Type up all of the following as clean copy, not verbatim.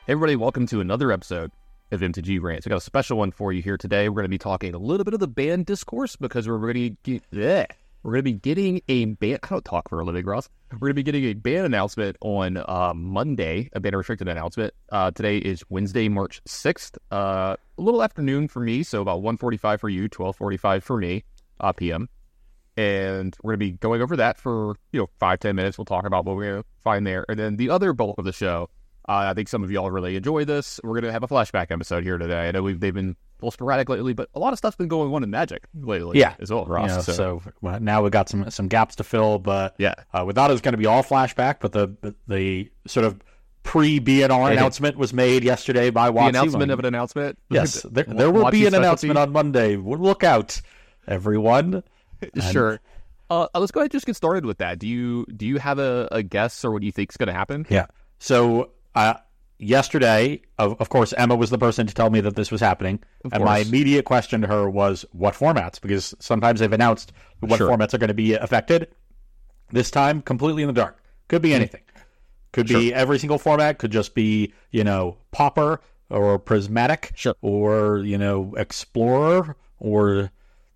Hey everybody, welcome to another episode of MTG Rants. I got a special one for you here today. We're going to be talking a little bit of the ban discourse because we're going to be getting a ban. I don't talk for a living, Ross. We're going to be getting a ban announcement on Monday, a ban restricted announcement. Today is Wednesday, March 6th. A little afternoon for me, so about 1:45 for you, 12:45 for me, p.m. And we're going to be going over that for 5-10 minutes. We'll talk about what we're going to find there, and then the other bulk of the show. I think some of y'all really enjoy this. We're going to have a flashback episode here today. I know they've been a little sporadic lately, but a lot of stuff's been going on in Magic lately as well, Ross. So now we've got some gaps to fill, but we thought it was going to be all flashback, but the sort of pre-BNR announcement was made yesterday by WotC. The announcement of an announcement? Yes, there will be an announcement on Monday. Look out, everyone. Sure. Let's go ahead and just get started with that. Do you have a guess or what do you think is going to happen? Yeah. So yesterday, of course, Emma was the person to tell me that this was happening. And my immediate question to her was, what formats? Because sometimes they've announced what formats are going to be affected. This time, completely in the dark. Could be anything. Could be every single format. Could just be, Pauper or Prismatic or, Explorer or,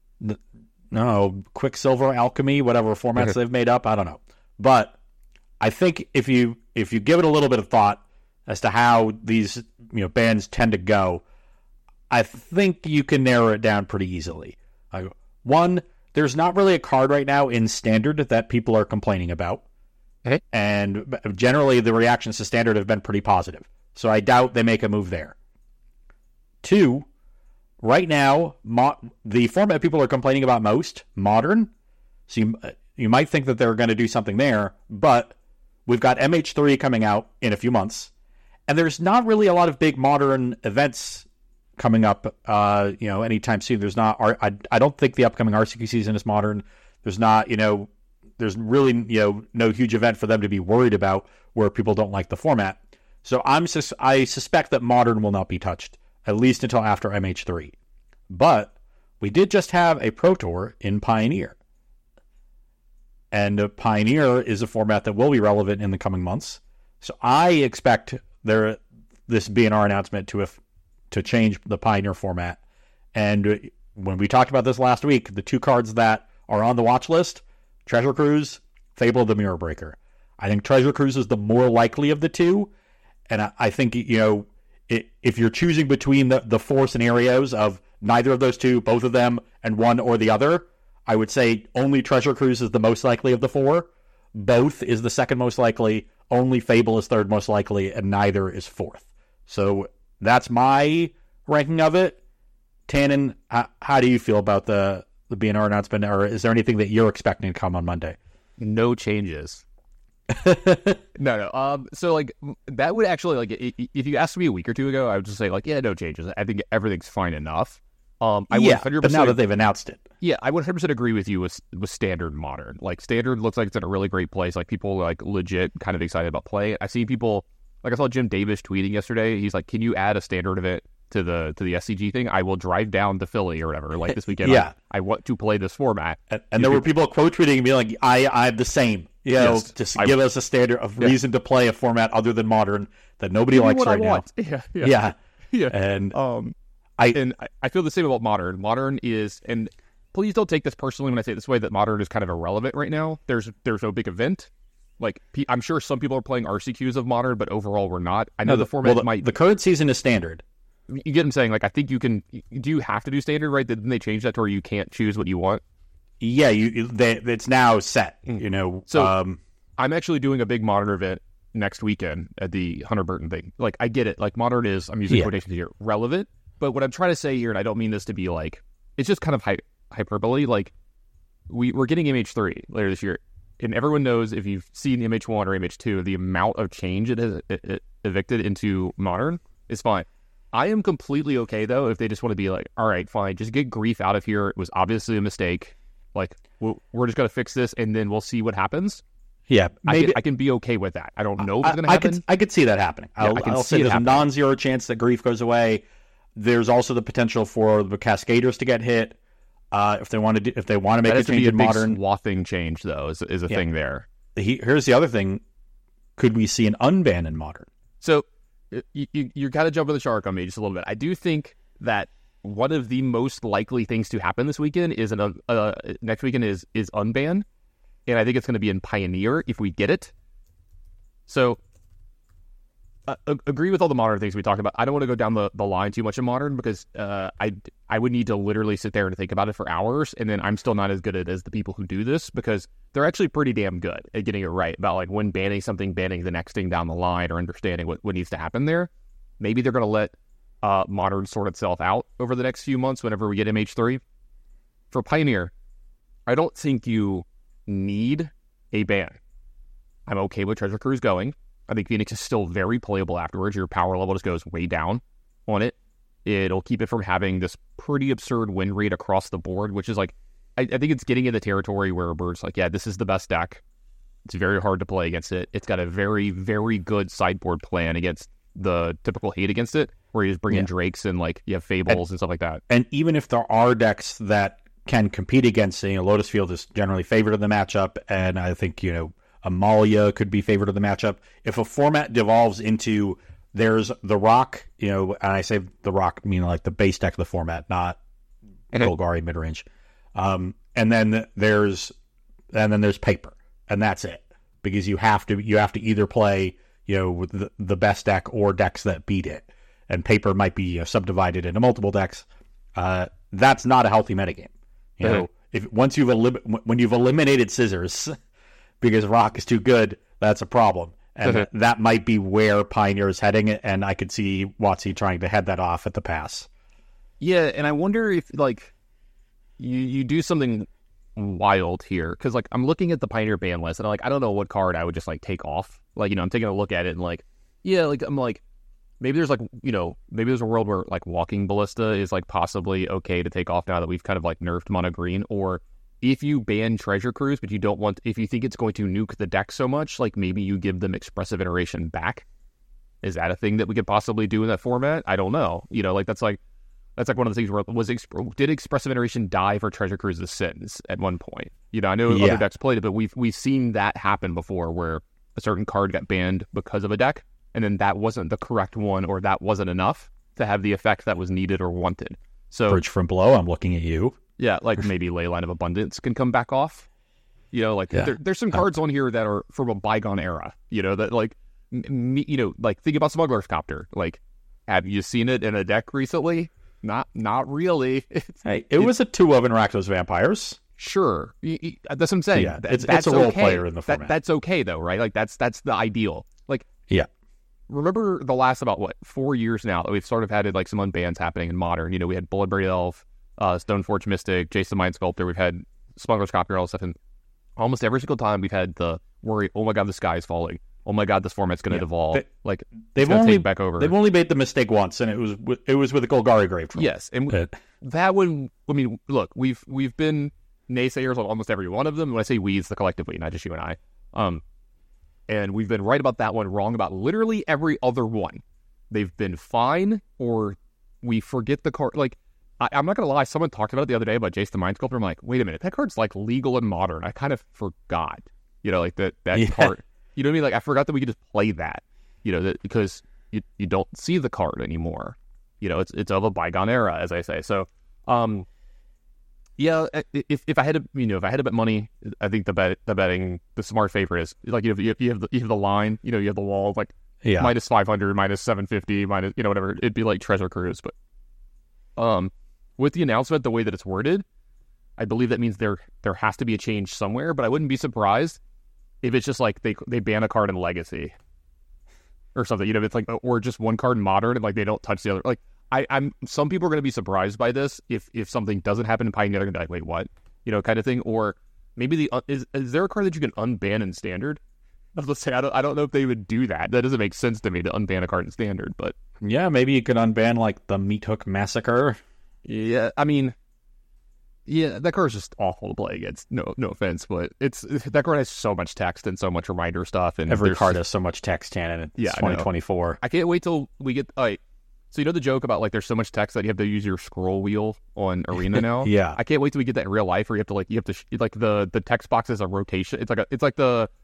Quicksilver, Alchemy, whatever formats they've made up. I don't know. But I think if you give it a little bit of thought as to how these bans tend to go, I think you can narrow it down pretty easily. One, there's not really a card right now in Standard that people are complaining about. Okay. And generally the reactions to Standard have been pretty positive. So I doubt they make a move there. Two, right now, the format people are complaining about most, Modern. So you might think that they're going to do something there, but we've got MH3 coming out in a few months, and there's not really a lot of big Modern events coming up, anytime soon. There's not. I don't think the upcoming RCQ season is Modern. There's not, there's really, no huge event for them to be worried about where people don't like the format. So I suspect that Modern will not be touched, at least until after MH3. But we did just have a Pro Tour in Pioneer. And Pioneer is a format that will be relevant in the coming months. So I expect this BNR announcement to change the Pioneer format. And when we talked about this last week, the two cards that are on the watch list, Treasure Cruise, Fable of the Mirror Breaker. I think Treasure Cruise is the more likely of the two. And I think, if you're choosing between the four scenarios of neither of those two, both of them, and one or the other, I would say only Treasure Cruise is the most likely of the four. Both is the second most likely. Only Fable is third most likely, and neither is fourth. So that's my ranking of it. Tannen, how do you feel about the BNR announcement, or is there anything that you're expecting to come on Monday? No changes. No. So that would actually if you asked me a week or two ago, I would just say no changes. I think everything's fine enough. I 100%, but now that they've announced it. Yeah, I would 100% agree with you with Standard Modern. Standard looks like it's in a really great place. People legit kind of excited about playing it. I've seen people, I saw Jim Davis tweeting yesterday. He's like, can you add a Standard event to the SCG thing? I will drive down to Philly or whatever, this weekend. I want to play this format. And there were people quote tweeting and being like, I'm the same. Just give us a standard of reason to play a format other than Modern that nobody likes right now. Yeah. And I feel the same about Modern. Modern is, and please don't take this personally when I say it this way, that Modern is kind of irrelevant right now. There's no big event. I'm sure some people are playing RCQs of Modern, but overall we're not. I know the format might. The current season is Standard. You get what I'm saying? I think you can. Do you have to do Standard, right? Didn't they change that to where you can't choose what you want? Yeah, it's now set. So I'm actually doing a big Modern event next weekend at the Hunter Burton thing. I get it. Modern is, I'm using quotations here, relevant. But what I'm trying to say here, and I don't mean this to be it's just kind of hyperbole. We're getting MH3 later this year, and everyone knows if you've seen MH1 or MH2, the amount of change it has evicted into Modern is fine. I am completely okay though if they just want to be all right, fine, just get Grief out of here. It was obviously a mistake. We're just gonna fix this, and then we'll see what happens. Yeah, maybe I can be okay with that. I don't know if it's gonna happen. I could see that happening. I'll say there's a non-zero chance that Grief goes away. There's also the potential for the Cascaders to get hit if they want to make a change in Modern. Swathing change though is a thing there. Here's the other thing: could we see an unban in Modern? So you're kind of jumping the shark on me just a little bit. I do think that one of the most likely things to happen this weekend is next weekend is unban, and I think it's going to be in Pioneer if we get it. So agree with all the Modern things we talked about. I don't want to go down the line too much in Modern because I would need to literally sit there and think about it for hours, and then I'm still not as good at it as the people who do this because they're actually pretty damn good at getting it right about like when banning something, banning the next thing down the line, or understanding what needs to happen there. Maybe they're going to let Modern sort itself out over the next few months whenever we get MH3. For Pioneer, I don't think you need a ban. I'm okay with Treasure Cruise going. I think Phoenix is still very playable afterwards. Your power level just goes way down on it. It'll keep it from having this pretty absurd win rate across the board, which is like, I think it's getting in the territory where Bird's like, yeah, this is the best deck. It's very hard to play against it. It's got a very, very good sideboard plan against the typical hate against it, where you just bring in Drakes and like you have Fables and stuff like that. And even if there are decks that can compete against it, Lotus Field is generally favored in the matchup, and I think, Amalia could be favored of the matchup. If a format devolves into there's the Rock, and I say the Rock meaning like the base deck of the format, not Golgari midrange. And then there's Paper, and that's it. Because you have to either play with the best deck or decks that beat it. And Paper might be subdivided into multiple decks. That's not a healthy metagame. When you've eliminated Scissors because Rock is too good, that's a problem. And that might be where Pioneer is heading, and I could see WotC trying to head that off at the pass. Yeah, and I wonder if, like, you do something wild here, because, like, I'm looking at the Pioneer ban list, and I don't know what card I would just, like, take off. Like, I'm taking a look at it, and, like, yeah, like, I'm like, maybe there's, like, maybe there's a world where, like, Walking Ballista is, like, possibly okay to take off now that we've kind of, like, nerfed mono green, or if you ban Treasure Cruise, but you don't want, if you think it's going to nuke the deck so much, like maybe you give them Expressive Iteration back. Is that a thing that we could possibly do in that format? I don't know. That's like one of the things where did Expressive Iteration die for Treasure Cruise's sins at one point? I know other decks played it, but we've seen that happen before where a certain card got banned because of a deck, and then that wasn't the correct one, or that wasn't enough to have the effect that was needed or wanted. So Bridge from Below, I'm looking at you. Yeah, like maybe Leyline of Abundance can come back off. There's some cards on here that are from a bygone era. That like, like think about Smuggler's Copter. Like, have you seen it in a deck recently? Not really. It was a 2 of Rakdos Vampires. Sure, that's what I'm saying. Yeah, it's a role player in the format. That's okay though, right? Like that's the ideal. Like, yeah. Remember the last about 4 years now that we've sort of had like some unbans happening in Modern. We had Bloodbraid Elf, Stoneforge Mystic, Jason the Mind Sculptor. We've had Smuggler's Copter, all this stuff, and almost every single time we've had the worry, oh my god, the sky is falling. Oh my god, this format's going to devolve. They've only take back over. They've only made the mistake once, and it was with the Golgari Gravetrunk. Yes, and that one. I mean, look, we've been naysayers on almost every one of them. When I say we, it's the collectively, not just you and I. And we've been right about that one, wrong about literally every other one. They've been fine, or we forget the card. Like, I'm not going to lie, someone talked about it the other day about Jace the Mind Sculptor. I'm like, wait a minute, that card's like legal and Modern. I kind of forgot, like that card. You know what I mean? Like, I forgot that we could just play that, because you don't see the card anymore. It's of a bygone era, as I say. So, yeah, if I had to, if I had to bet money, I think the smart favorite is like you have the line, you have the wall like minus 500, minus 750, minus whatever. It'd be like Treasure Cruise, but with the announcement, the way that it's worded, I believe that means there has to be a change somewhere. But I wouldn't be surprised if it's just like they ban a card in Legacy or something. It's like, or just one card in Modern and like they don't touch the other. Like, I'm some people are going to be surprised by this if something doesn't happen in Pioneer. They're going to be like, wait, what? Kind of thing. Or maybe is there a card that you can unban in Standard? Let's say I don't know if they would do that. That doesn't make sense to me to unban a card in Standard. But yeah, maybe you could unban like the Meat Hook Massacre. Yeah, I mean, yeah, that card's just awful to play against. No offense, but that card has so much text and so much reminder stuff, and every card has so much text, Tanner. It's 2024. I can't wait till we get. So the joke about like there's so much text that you have to use your scroll wheel on Arena now. Yeah, I can't wait till we get that in real life, where you have to the text box is a rotation. It's like the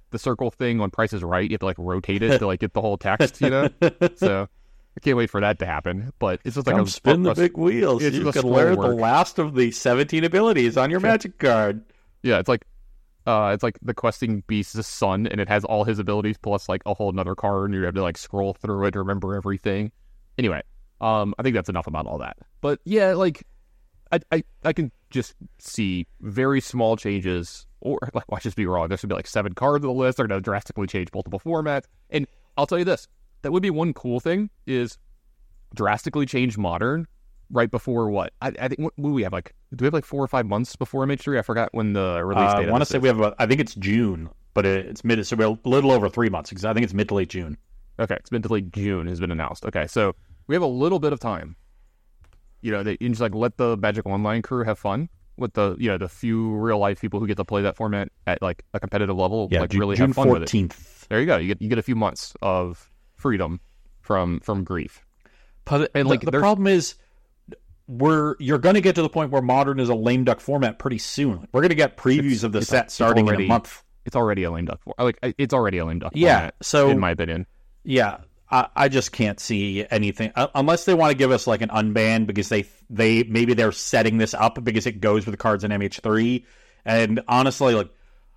the circle thing on Price is Right. You have to like rotate it to like get the whole text, So I can't wait for that to happen. But it's just like Come spin the big wheels. It's You just can a learn scroll the work. last of the 17 abilities on your magic card. Yeah, it's like the questing beast's son, and it has all his abilities plus like a whole another card, and you have to like scroll through it to remember everything. Anyway, I think that's enough about all that. But yeah, like I can just see very small changes, or like watch this be wrong. There's gonna be like 7 cards on the list. They're gonna drastically change multiple formats, and I'll tell you this: that would be one cool thing is drastically change Modern right before what I think. What do we have? Like, do we have like 4 or 5 months before MH3? I forgot when the release date. I want to say we have. I think it's June, but it's mid. So we're a little over 3 months because I think it's mid to late June. Okay, it's mid to late June has been announced. Okay, so we have a little bit of time. They just like let the Magic Online crew have fun with the the few real life people who get to play that format at like a competitive level. Yeah, like really June have fun 14th. with it. There you go. You get a few months of freedom from grief. But And like the problem is, you're going to get to the point where Modern is a lame duck format pretty soon. We're going to get previews of the set starting in a month. It's already a lame duck. It's already a lame duck. Yeah. Format, So in my opinion, yeah, I just can't see anything unless they want to give us like an unban because they maybe they're setting this up because it goes with the cards in MH3. And honestly, like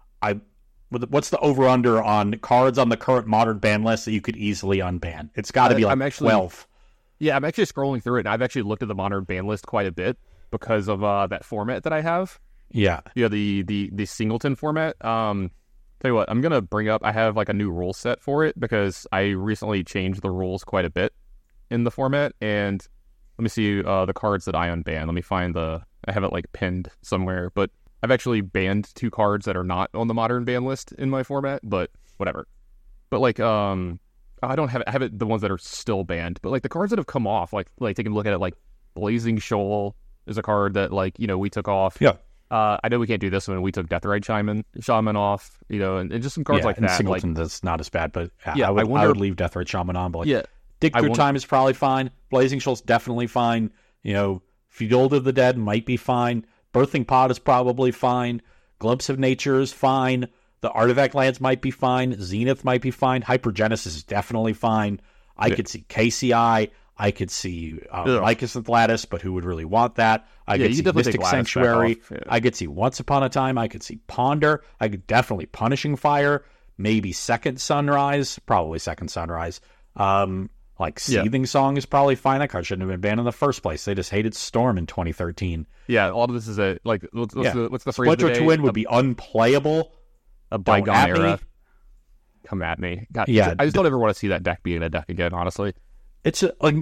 what's the over under on cards on the current Modern ban list that you could easily unban? It's got to be like 12. Yeah, I'm actually scrolling through it, and I've actually looked at the Modern ban list quite a bit because of that format that I have. Yeah. The Singleton format. Tell you what, I'm gonna bring up. I have like a new rule set for it because I recently changed the rules quite a bit in the format. And let me see the cards that I unbanned. Let me find I have it like pinned somewhere, but I've actually banned 2 cards that are not on the Modern ban list in my format. But whatever. But like I don't have it. I have it the ones that are still banned. But like the cards that have come off, like taking a look at it, like Blazing Shoal is a card that like we took off. Yeah. I know we can't do this one. We took Deathrite Shaman off, and just some cards like that. Singleton, that's not as bad, but Yeah, I I wonder- would leave Deathrite Shaman on. But like, Yeah, Dig I Through wonder- Time is probably fine. Blazing Shoal's definitely fine. Field of the Dead might be fine. Birthing Pod is probably fine. Glimpse of Nature is fine. The Artifact Lands might be fine. Zenith might be fine. Hypergenesis is definitely fine. I could see KCI. I could see Lycus and Lattice, but who would really want that? I could you see definitely take Mystic Lattice back Sanctuary. off, yeah. I could see Once Upon a Time. I could see Ponder. I could definitely Punishing Fire. Maybe Second Sunrise. Probably Second Sunrise. Seething Song is probably fine. That card shouldn't have been banned in the first place. They just hated Storm in 2013. Yeah, all of this is what's the phrase Splinter of the day? Twin would be unplayable. A bygone at me. era. Come at me. God, Yeah. I just don't ever want to see that deck being a deck again, honestly. It's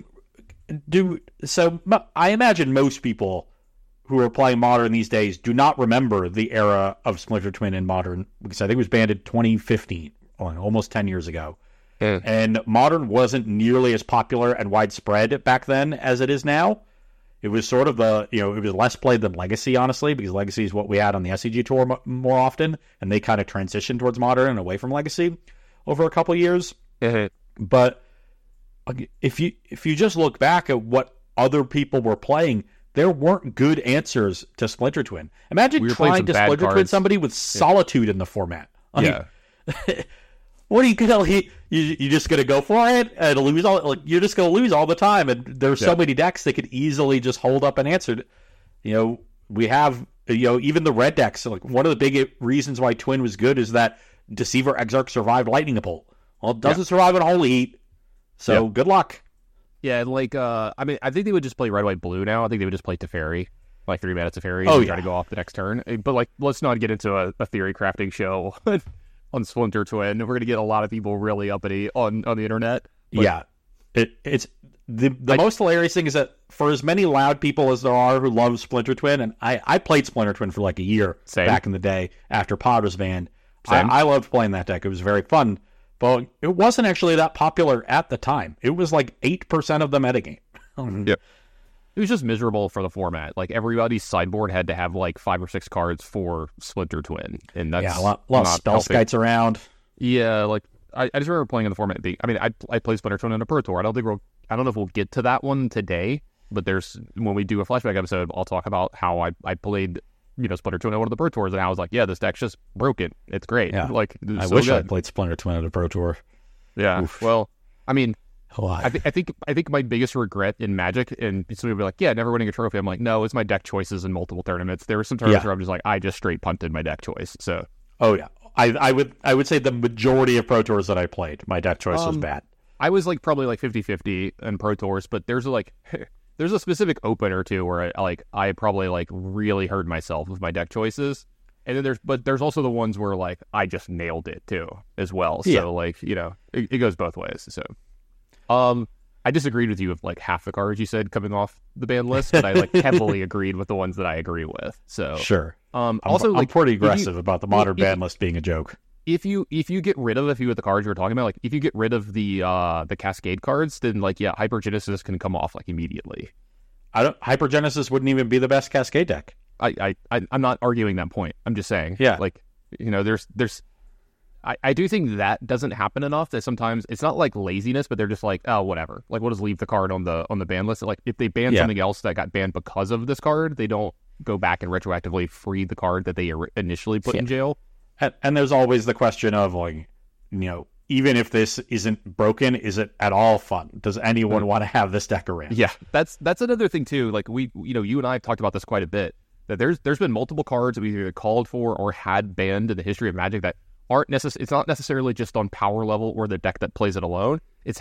I imagine most people who are playing Modern these days do not remember the era of Splinter Twin in Modern because I think it was banned in 2015, almost 10 years ago. Yeah. And Modern wasn't nearly as popular and widespread back then as it is now. It was sort of it was less played than Legacy, honestly, because Legacy is what we had on the SCG Tour more often, and they kind of transitioned towards Modern and away from Legacy over a couple of years. But if you just look back at what other people were playing, there weren't good answers to Splinter Twin. Imagine We were playing trying some to bad Splinter Twin cards. somebody with Solitude in the format. Yeah. What are you gonna? You just gonna go for it and lose all? Like you're just gonna lose all the time. And there's so many decks that could easily just hold up and answer. We have even the red decks. Like one of the big reasons why Twin was good is that Deceiver Exarch survived Lightning Bolt. Well, it doesn't survive on Holy Heat. So good luck. Yeah, and I think they would just play red, white, blue now. I think they would just play Teferi, like 3 mana Teferi, and try to go off the next turn. But let's not get into a theory crafting show on Splinter Twin. We're gonna get a lot of people really uppity on the internet. But It's the most hilarious thing is that for as many loud people as there are who love Splinter Twin, and I played Splinter Twin for like a year back in the day after Pod was banned. I loved playing that deck. It was very fun. But it wasn't actually that popular at the time. It was like 8% of the metagame. It was just miserable for the format. Like everybody's sideboard had to have like 5 or 6 cards for Splinter Twin, and that's a lot of spell skites around. Yeah, like I just remember playing in the format. I played Splinter Twin in a Pro Tour. I don't know if we'll get to that one today, but when we do a flashback episode, I'll talk about how I played Splinter Twin on one of the Pro Tours, and I was like, yeah, this deck's just broken. It's great. Yeah. Like, I so wish I good. played Splinter Twin at a Pro Tour. Yeah. Oof. Well, I mean, A lot. I think my biggest regret in Magic, and somebody will be like, yeah, never winning a trophy. I'm like, no, it's my deck choices in multiple tournaments. There were some tournaments where I'm just like, I just straight punted my deck choice. So, Oh yeah, I would say the majority of Pro Tours that I played, my deck choice was bad. I was like probably like 50-50 in Pro Tours, but there's there's a specific open or two where I probably like really hurt myself with my deck choices. And then there's also the ones where like I just nailed it too as well. So like, it goes both ways. So I disagreed with you with like half the cards you said coming off the ban list, but I like heavily agreed with the ones that I agree with. So Sure. Also, I'm like, pretty aggressive about the modern ban list being a joke. If you get rid of a few of the cards you were talking about, like if you get rid of the Cascade cards, then like Hypergenesis can come off like immediately. Hypergenesis wouldn't even be the best Cascade deck. I'm not arguing that point. I'm just saying. Yeah. Like, there's I do think that doesn't happen enough, that sometimes it's not like laziness, but they're just like, oh, whatever. Like, we'll just leave the card on the ban list. Like, if they ban something else that got banned because of this card, they don't go back and retroactively free the card that they initially put in jail. And there's always the question of, like, even if this isn't broken, is it at all fun? Does anyone want to have this deck around? Yeah, that's another thing too. Like, you and I have talked about this quite a bit. That there's been multiple cards that we either called for or had banned in the history of Magic that aren't it's not necessarily just on power level or the deck that plays it alone. It's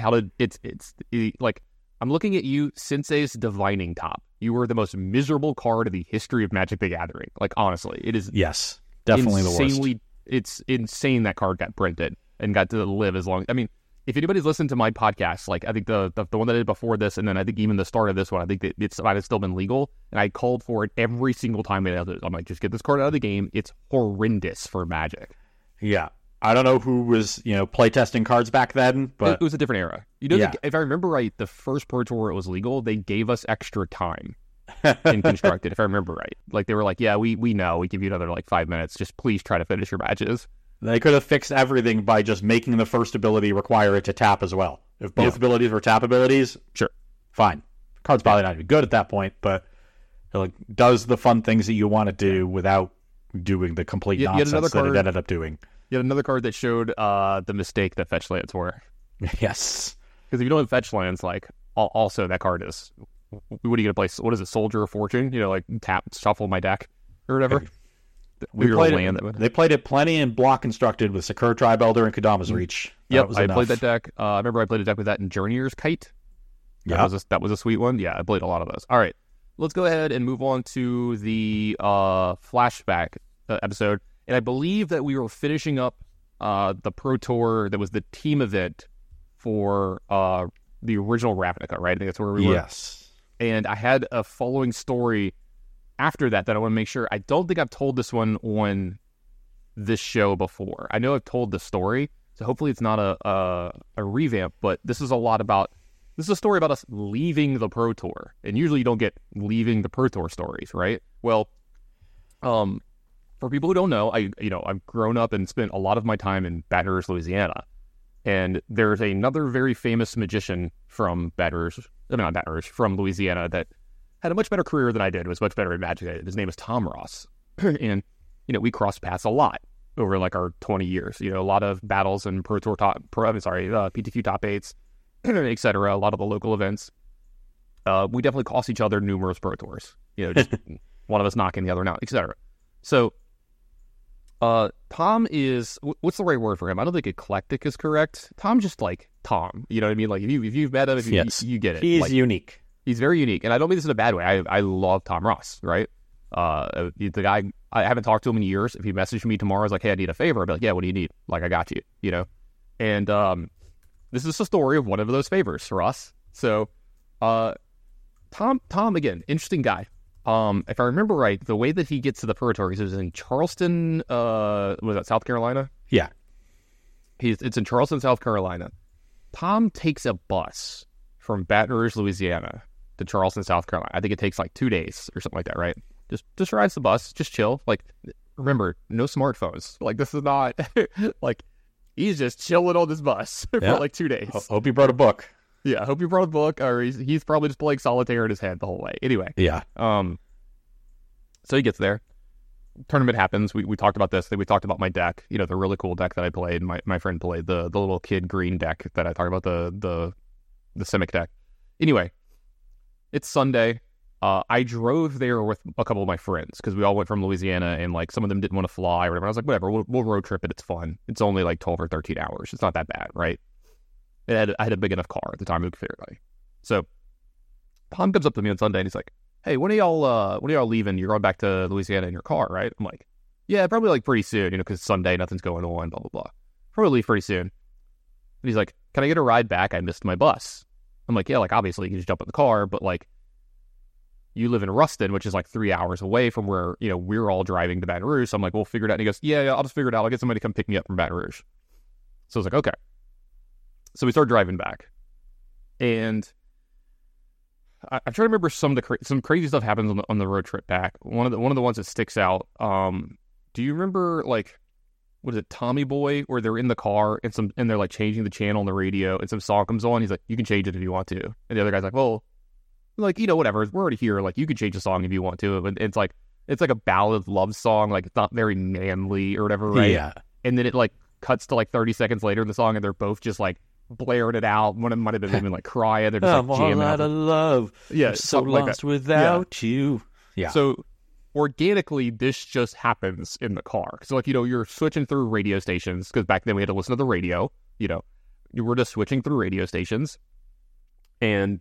like, I'm looking at you, Sensei's Divining Top. You were the most miserable card in the history of Magic the Gathering. Like, honestly, it is. Yes, definitely the worst. It's insane that card got printed and got to live as long. I mean, if anybody's listened to my podcast, like I think the one that I did before this, and then I think even the start of this one, I think that it might have still been legal, and I called for it every single time I'm like, just get this card out of the game. It's horrendous for Magic. Yeah. I don't know who was, playtesting cards back then, but it was a different era. If I remember right, the first Pro Tour it was legal, they gave us extra time in Constructed, if I remember right. Like, they were like, yeah, we know, we give you another like 5 minutes. Just please try to finish your matches. They could have fixed everything by just making the first ability require it to tap as well. If both abilities were tap abilities, sure, fine. Card's probably not even good at that point, but it like does the fun things that you want to do without doing the complete nonsense that it ended up doing. You had another card that showed the mistake that fetch lands were. Yes. Because if you don't have fetch lands, like, also that card is, what are you going to play? What is it, Soldier of Fortune? Like, tap, shuffle my deck, or whatever. They played it plenty in Block Constructed with Sakura Tribe Elder and Kodama's Reach. Yep, I played that deck. I remember I played a deck with that in Journeyer's Kite. That was a sweet one. Yeah, I played a lot of those. All right, let's go ahead and move on to the flashback episode. And I believe that we were finishing up the Pro Tour that was the team event for the original Ravnica, right? I think that's where we were. Yes. And I had a following story after that I want to make sure. I don't think I've told this one on this show before. I know I've told the story, so hopefully it's not a revamp, but this is a story about us leaving the Pro Tour. And usually you don't get leaving the Pro Tour stories, right? Well, for people who don't know, I've grown up and spent a lot of my time in Baton Rouge, Louisiana. And there's another very famous magician from from Louisiana that had a much better career than I did, was much better at Magic. His name is Tom Ross. And, we crossed paths a lot over like our 20 years. A lot of battles and PTQ top 8s, et cetera, a lot of the local events. We definitely cost each other numerous Pro Tours. Just one of us knocking the other out, et cetera. So, Tom is, what's the right word for him? I don't think eclectic is correct. Tom's just like Tom. You know what I mean? Like, if you've met him, you get it. He's like, unique. He's very unique. And I don't mean this in a bad way. I love Tom Ross, right? The guy, I haven't talked to him in years. If he messaged me tomorrow, I was like, hey, I need a favor. I'd be like, yeah, what do you need? Like, I got you, And this is a story of one of those favors for us. So, Tom, again, interesting guy. If I remember right, the way that he gets to the Pro Tour, he was in Charleston, was that South Carolina? Yeah. It's in Charleston, South Carolina. Tom takes a bus from Baton Rouge, Louisiana to Charleston, South Carolina. I think it takes like 2 days or something like that, right? Just rides the bus, just chill. Like, remember, no smartphones. Like, this is not like, he's just chilling on this bus for like 2 days. Hope you brought a book. Yeah, I hope you brought a book, or he's probably just playing solitaire in his head the whole way. Anyway. Yeah. So he gets there. tournament happens. We talked about this. We talked about my deck. You know, the really cool deck that I played. My friend played the little kid green deck that I talked about, the Simic deck. Anyway, it's Sunday. I drove there with a couple of my friends because we all went from Louisiana, and like some of them didn't want to fly or whatever. I was like, whatever, we'll road trip it. It's fun. It's only like 12 or 13 hours. It's not that bad, right? I had a big enough car at the time we could figure it out. So Tom comes up to me on Sunday and he's like, hey, when are y'all leaving? You're going back to Louisiana in your car, right? I'm like, yeah, probably like pretty soon, you know, because Sunday, nothing's going on, blah, blah, blah. Probably leave pretty soon. And he's like, can I get a ride back? I missed my bus. I'm like, yeah, like obviously you can just jump in the car, but like you live in Ruston, which is like 3 hours away from where, you know, we're all driving to Baton Rouge. So I'm like, we'll figure it out. And he goes, yeah, I'll just figure it out. I'll get somebody to come pick me up from Baton Rouge. So I was like, okay. So we started driving back. And I'm trying to remember some crazy stuff happens on the road trip back. One of the ones that sticks out. Do you remember like, what is it, Tommy Boy, where they're in the car and they're like changing the channel on the radio and some song comes on. He's like, you can change it if you want to. And the other guy's like, well, like, you know, whatever. We're already here. Like, you can change the song if you want to. But it's like a ballad love song. Like, it's not very manly or whatever, right? Yeah. And then it like cuts to like 30 seconds later in the song, and they're both just like blaring it out. One of them might have been even like crying. They're just like jamming out of love. Yeah, I'm so lost without you. Yeah. So organically, this just happens in the car. So like, you know, you're switching through radio stations because back then we had to listen to the radio. You know, you were just switching through radio stations, and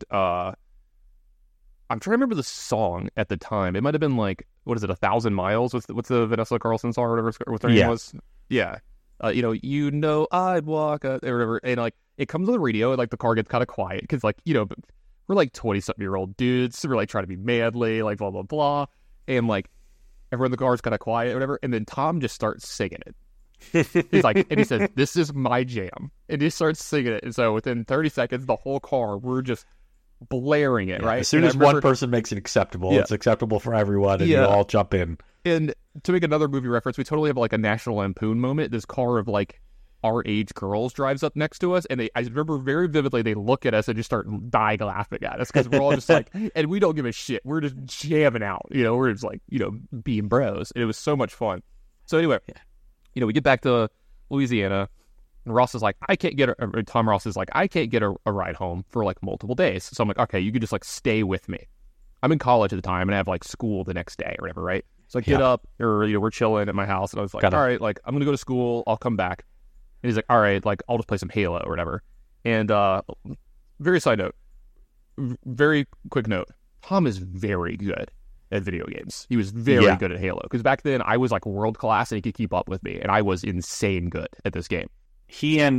I'm trying to remember the song at the time. It might have been like, what is it, 1,000 Miles? What's the Vanessa Carlson song or whatever what their name was? Yeah. You know, I'd walk or whatever. And like, it comes on the radio and like the car gets kind of quiet because like, you know, we're like 20-something-year-old dudes. So we're like trying to be manly, like blah, blah, blah. And like, everyone in the car is kind of quiet or whatever. And then Tom just starts singing it. He's like, and he says, this is my jam. And he starts singing it. And so within 30 seconds, the whole car, we're just blaring it, right? As soon as one person makes it acceptable, it's acceptable for everyone, and you all jump in. And to make another movie reference, we totally have like a National Lampoon moment. This car of like our age girls drives up next to us, and I remember very vividly, they look at us and just start dying laughing at us because we're all just like, and we don't give a shit. We're just jamming out, you know, we're just like, you know, being bros. And it was so much fun. So anyway, you know, we get back to Louisiana. And Ross is like, Tom Ross is like, I can't get a ride home for like multiple days. So I'm like, okay, you could just like stay with me. I'm in college at the time and I have like school the next day or whatever, right? So I get up, or, you know, we're chilling at my house, and I was like, all right, like I'm going to go to school. I'll come back. And he's like, all right, like I'll just play some Halo or whatever. And very side note, very quick note, Tom is very good at video games. He was very good at Halo. Because back then I was like world class and he could keep up with me. And I was insane good at this game. He and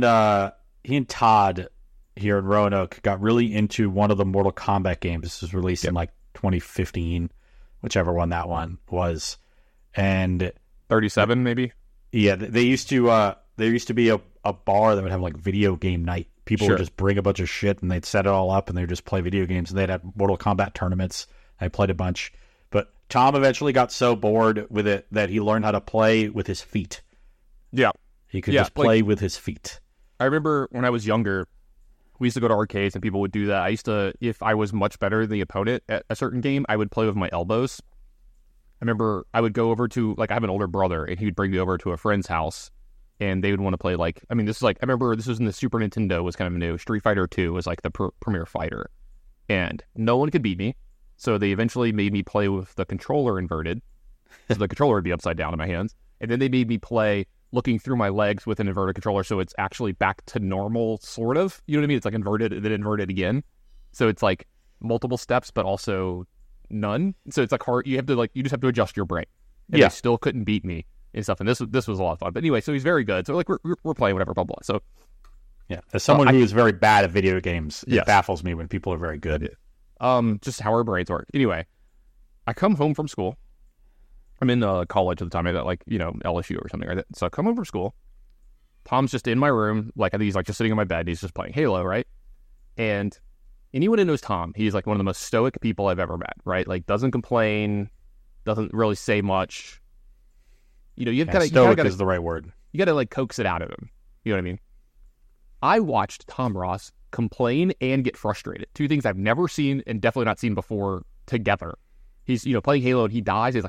Todd here in Roanoke got really into one of the Mortal Kombat games. This was released in like 2015, whichever one that one was. And 37 maybe? Yeah, they used to be a bar that would have like video game night. People would just bring a bunch of shit and they'd set it all up and they'd just play video games, and they'd have Mortal Kombat tournaments. I played a bunch. But Tom eventually got so bored with it that he learned how to play with his feet. Yeah. He could just play with his feet. I remember when I was younger, we used to go to arcades and people would do that. I used to, if I was much better than the opponent at a certain game, I would play with my elbows. I remember I would go over to, like, I have an older brother, and he would bring me over to a friend's house, and they would want to play, like, I mean, this is like, I remember this was in the Super Nintendo, was kind of new. Street Fighter 2 was like the premier fighter, and no one could beat me. So they eventually made me play with the controller inverted. So the controller would be upside down in my hands. And then they made me play looking through my legs with an inverted controller, so it's actually back to normal, sort of. You know what I mean? It's like inverted and then inverted again. So it's like multiple steps, but also none. So it's like hard. You have to you just have to adjust your brain. And they still couldn't beat me and stuff. And this was a lot of fun. But anyway, so he's very good. So like we're playing whatever, blah blah. So yeah, as someone who is very bad at video games, it baffles me when people are very good. Just how our brains work. Anyway, I come home from school. I'm in college at the time. I got LSU or something like that. So I come home from school. Tom's just in my room. Like, I think he's like just sitting in my bed. And he's just playing Halo, right? And anyone who knows Tom, he's like one of the most stoic people I've ever met, right? Like, doesn't complain, doesn't really say much. You know, you've got to... Stoic is the right word. You got to, like, coax it out of him. You know what I mean? I watched Tom Ross complain and get frustrated. Two things I've never seen and definitely not seen before together. He's, playing Halo and he dies. He's like,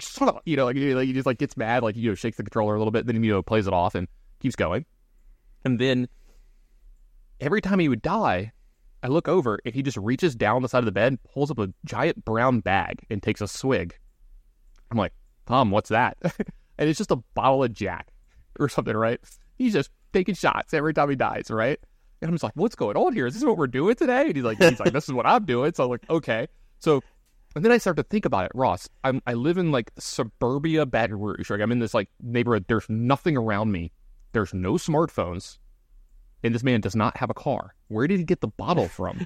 like he just like gets mad, like shakes the controller a little bit, then plays it off and keeps going. And then every time he would die, I look over and he just reaches down the side of the bed, pulls up a giant brown bag and takes a swig. I'm like, Tom, what's that? And it's just a bottle of Jack or something, right? He's just taking shots every time he dies, right? And I'm just like, what's going on here? Is this what we're doing today? And he's like, this is what I'm doing. So I'm like, okay. So, and then I start to think about it, Ross. I live in like suburbia Baton Rouge. Like I'm in this like neighborhood. There's nothing around me. There's no smartphones. And this man does not have a car. Where did he get the bottle from?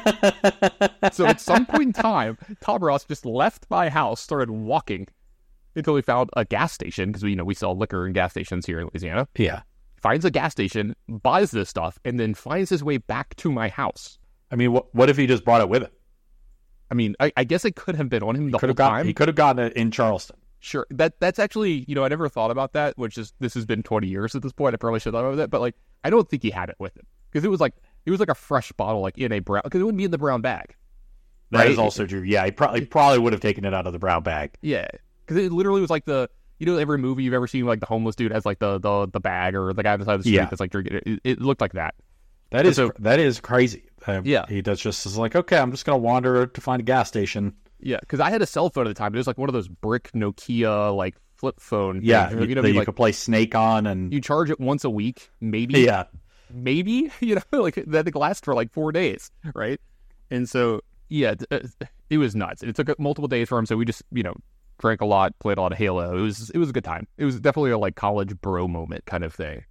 So at some point in time, Tom Ross just left my house, started walking until he found a gas station, because we sell liquor in gas stations here in Louisiana. Yeah. Finds a gas station, buys this stuff, and then finds his way back to my house. I mean, what if he just brought it with him? I mean, I guess it could have been on him the whole time. He could have gotten it in Charleston. Sure. That's actually, I never thought about that, this has been 20 years at this point. I probably should have thought about that, but like, I don't think he had it with him, because it was like a fresh bottle, like in a brown, because it wouldn't be in the brown bag. That is also true. Yeah, he probably would have taken it out of the brown bag. Yeah, because it literally was like every movie you've ever seen, like the homeless dude has like the bag, or the guy on the side of the street that's like drinking it. It looked like that. That is crazy. Yeah, he does just is like, okay, I'm just gonna wander to find a gas station. Yeah, because I had a cell phone at the time. It was like one of those brick Nokia like flip phone. Yeah, things. You could play Snake on, and you charge it once a week, maybe. Yeah, maybe like that could last for like 4 days, right? And so yeah, it was nuts. It took multiple days for him. So we just drank a lot, played a lot of Halo. It was a good time. It was definitely a like college bro moment kind of thing.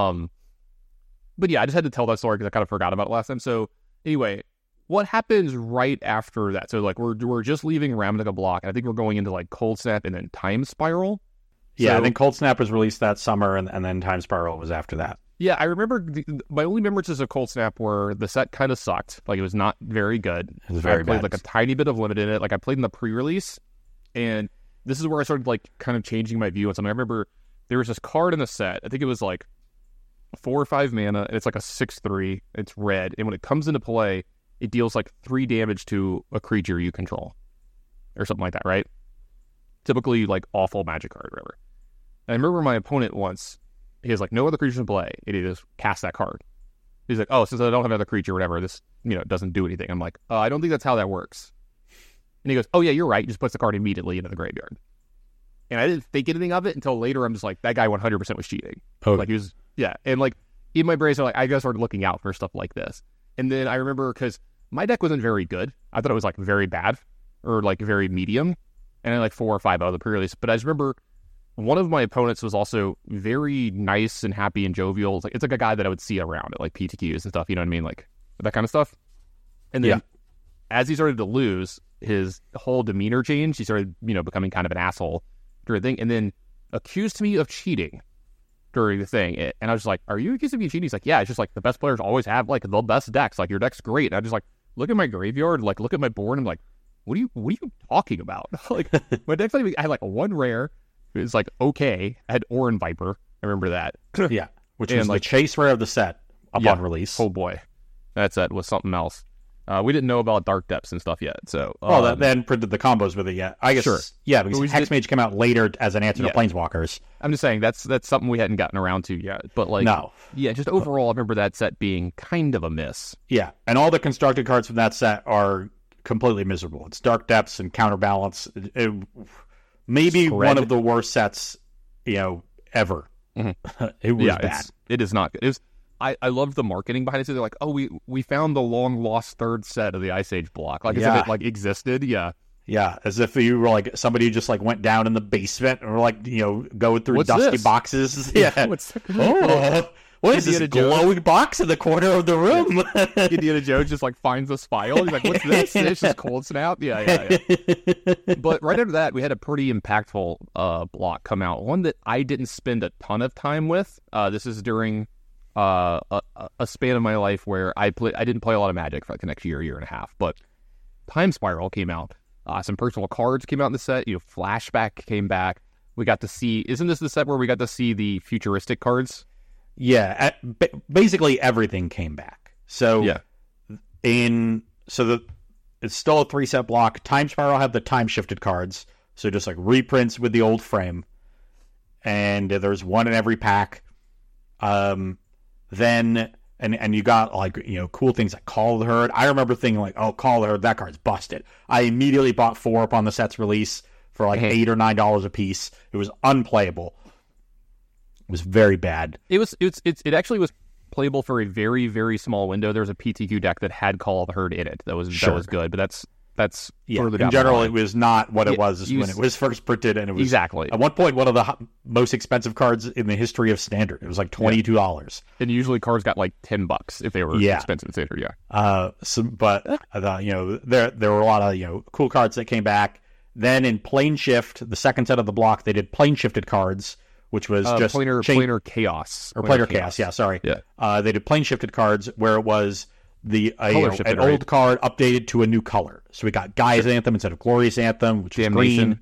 But yeah, I just had to tell that story because I kind of forgot about it last time. So anyway, what happens right after that? So like we're just leaving Ramadica Block, and I think we're going into like Cold Snap and then Time Spiral. Yeah, I think Cold Snap was released that summer, and then Time Spiral was after that. Yeah, I remember my only remembrances of Cold Snap were the set kind of sucked. Like it was not very good. It was very bad. I played bad. like a tiny bit of Limited in it. Like I played in the pre-release, and this is where I started like kind of changing my view on something. I remember there was this card in the set. I think it was like 4 or 5 mana, and it's like a 6/3. It's red, and when it comes into play, it deals like 3 damage to a creature you control, or something like that, right? Typically like awful magic card or whatever. And I remember my opponent once, he was like, no other creatures in play, and he just cast that card. He's like, oh, since I don't have another creature or whatever, this doesn't do anything. I'm like, I don't think that's how that works. And he goes, oh yeah, you're right. He just puts the card immediately into the graveyard. And I didn't think anything of it until later. I'm just like, that guy 100% was cheating. Oh. Like he was, yeah. And like in my brain, so like I just started looking out for stuff like this. And then I remember, because my deck wasn't very good. I thought it was like very bad or like very medium. And I had like 4 or 5 out of the pre-release. But I just remember one of my opponents was also very nice and happy and jovial. It's like a guy that I would see around at like PTQs and stuff. You know what I mean? Like that kind of stuff. And then as he started to lose, his whole demeanor changed. He started, becoming kind of an asshole during the thing, and then accused me of cheating during the thing. And I was just like, are you accusing me of cheating? He's like, yeah, it's just like the best players always have like the best decks. Like your deck's great. And I just like look at my graveyard, like look at my board, and I'm like, what are you talking about? Like my deck's like, I had like 1 rare. It was like okay. I had Orin Viper. I remember that. Yeah, which was like the chase rare of the set upon release. Oh boy, that set was something else. We didn't know about Dark Depths and stuff yet. So that then printed the combos with it yet. I guess sure. Yeah, because Hexmage came out later as an answer to Planeswalkers. I'm just saying that's something we hadn't gotten around to yet. But like just overall, I remember that set being kind of a miss. Yeah, and all the constructed cards from that set are completely miserable. It's Dark Depths and Counterbalance. Maybe one of the worst sets, ever. Mm-hmm. It was bad. It is not good. It was. I loved the marketing behind it. So they're like, oh, we found the long lost third set of the Ice Age block, like as if it like existed. Yeah, as if you were like somebody just like went down in the basement or like going through dusty boxes. Yeah, what is this glowing box in the corner of the room? Indiana Jones just like finds this file. He's like, what's this? And it's just Cold Snap. Yeah. But right after that, we had a pretty impactful block come out. One that I didn't spend a ton of time with. This is during a span of my life where I didn't play a lot of Magic for like the next year and a half, but Time Spiral came out. Some personal cards came out in the set. Flashback came back. We got to see. Isn't this the set where we got to see the futuristic cards? Yeah, basically everything came back. So it's still a 3-set block. Time Spiral have the time shifted cards. So just like reprints with the old frame. And there's one in every pack. Then and you got like, you know, cool things like Call of the Herd. I remember thinking like, oh, Call of the Herd, that card's busted. I immediately bought 4 upon the set's release for like $8 or $9 a piece. It was unplayable. It was very bad. It actually was playable for a very, very small window. There was a PTQ deck that had Call of the Herd in it. That was good, but that's further down in general, the line. it was not what it was when it was first printed, and it was exactly at one point one of the most expensive cards in the history of Standard. It was like $22, and usually cards got like $10 if they were expensive in Standard. But you know, there were a lot of, you know, cool cards that came back. Then in Plane Shift, the second set of the block, they did plane shifted cards, which was just planar chaos or planar chaos. Yeah, sorry. Yeah, they did plane shifted cards where it was an old card updated to a new color. So we got Gaia's Anthem instead of Glorious Anthem, which was green.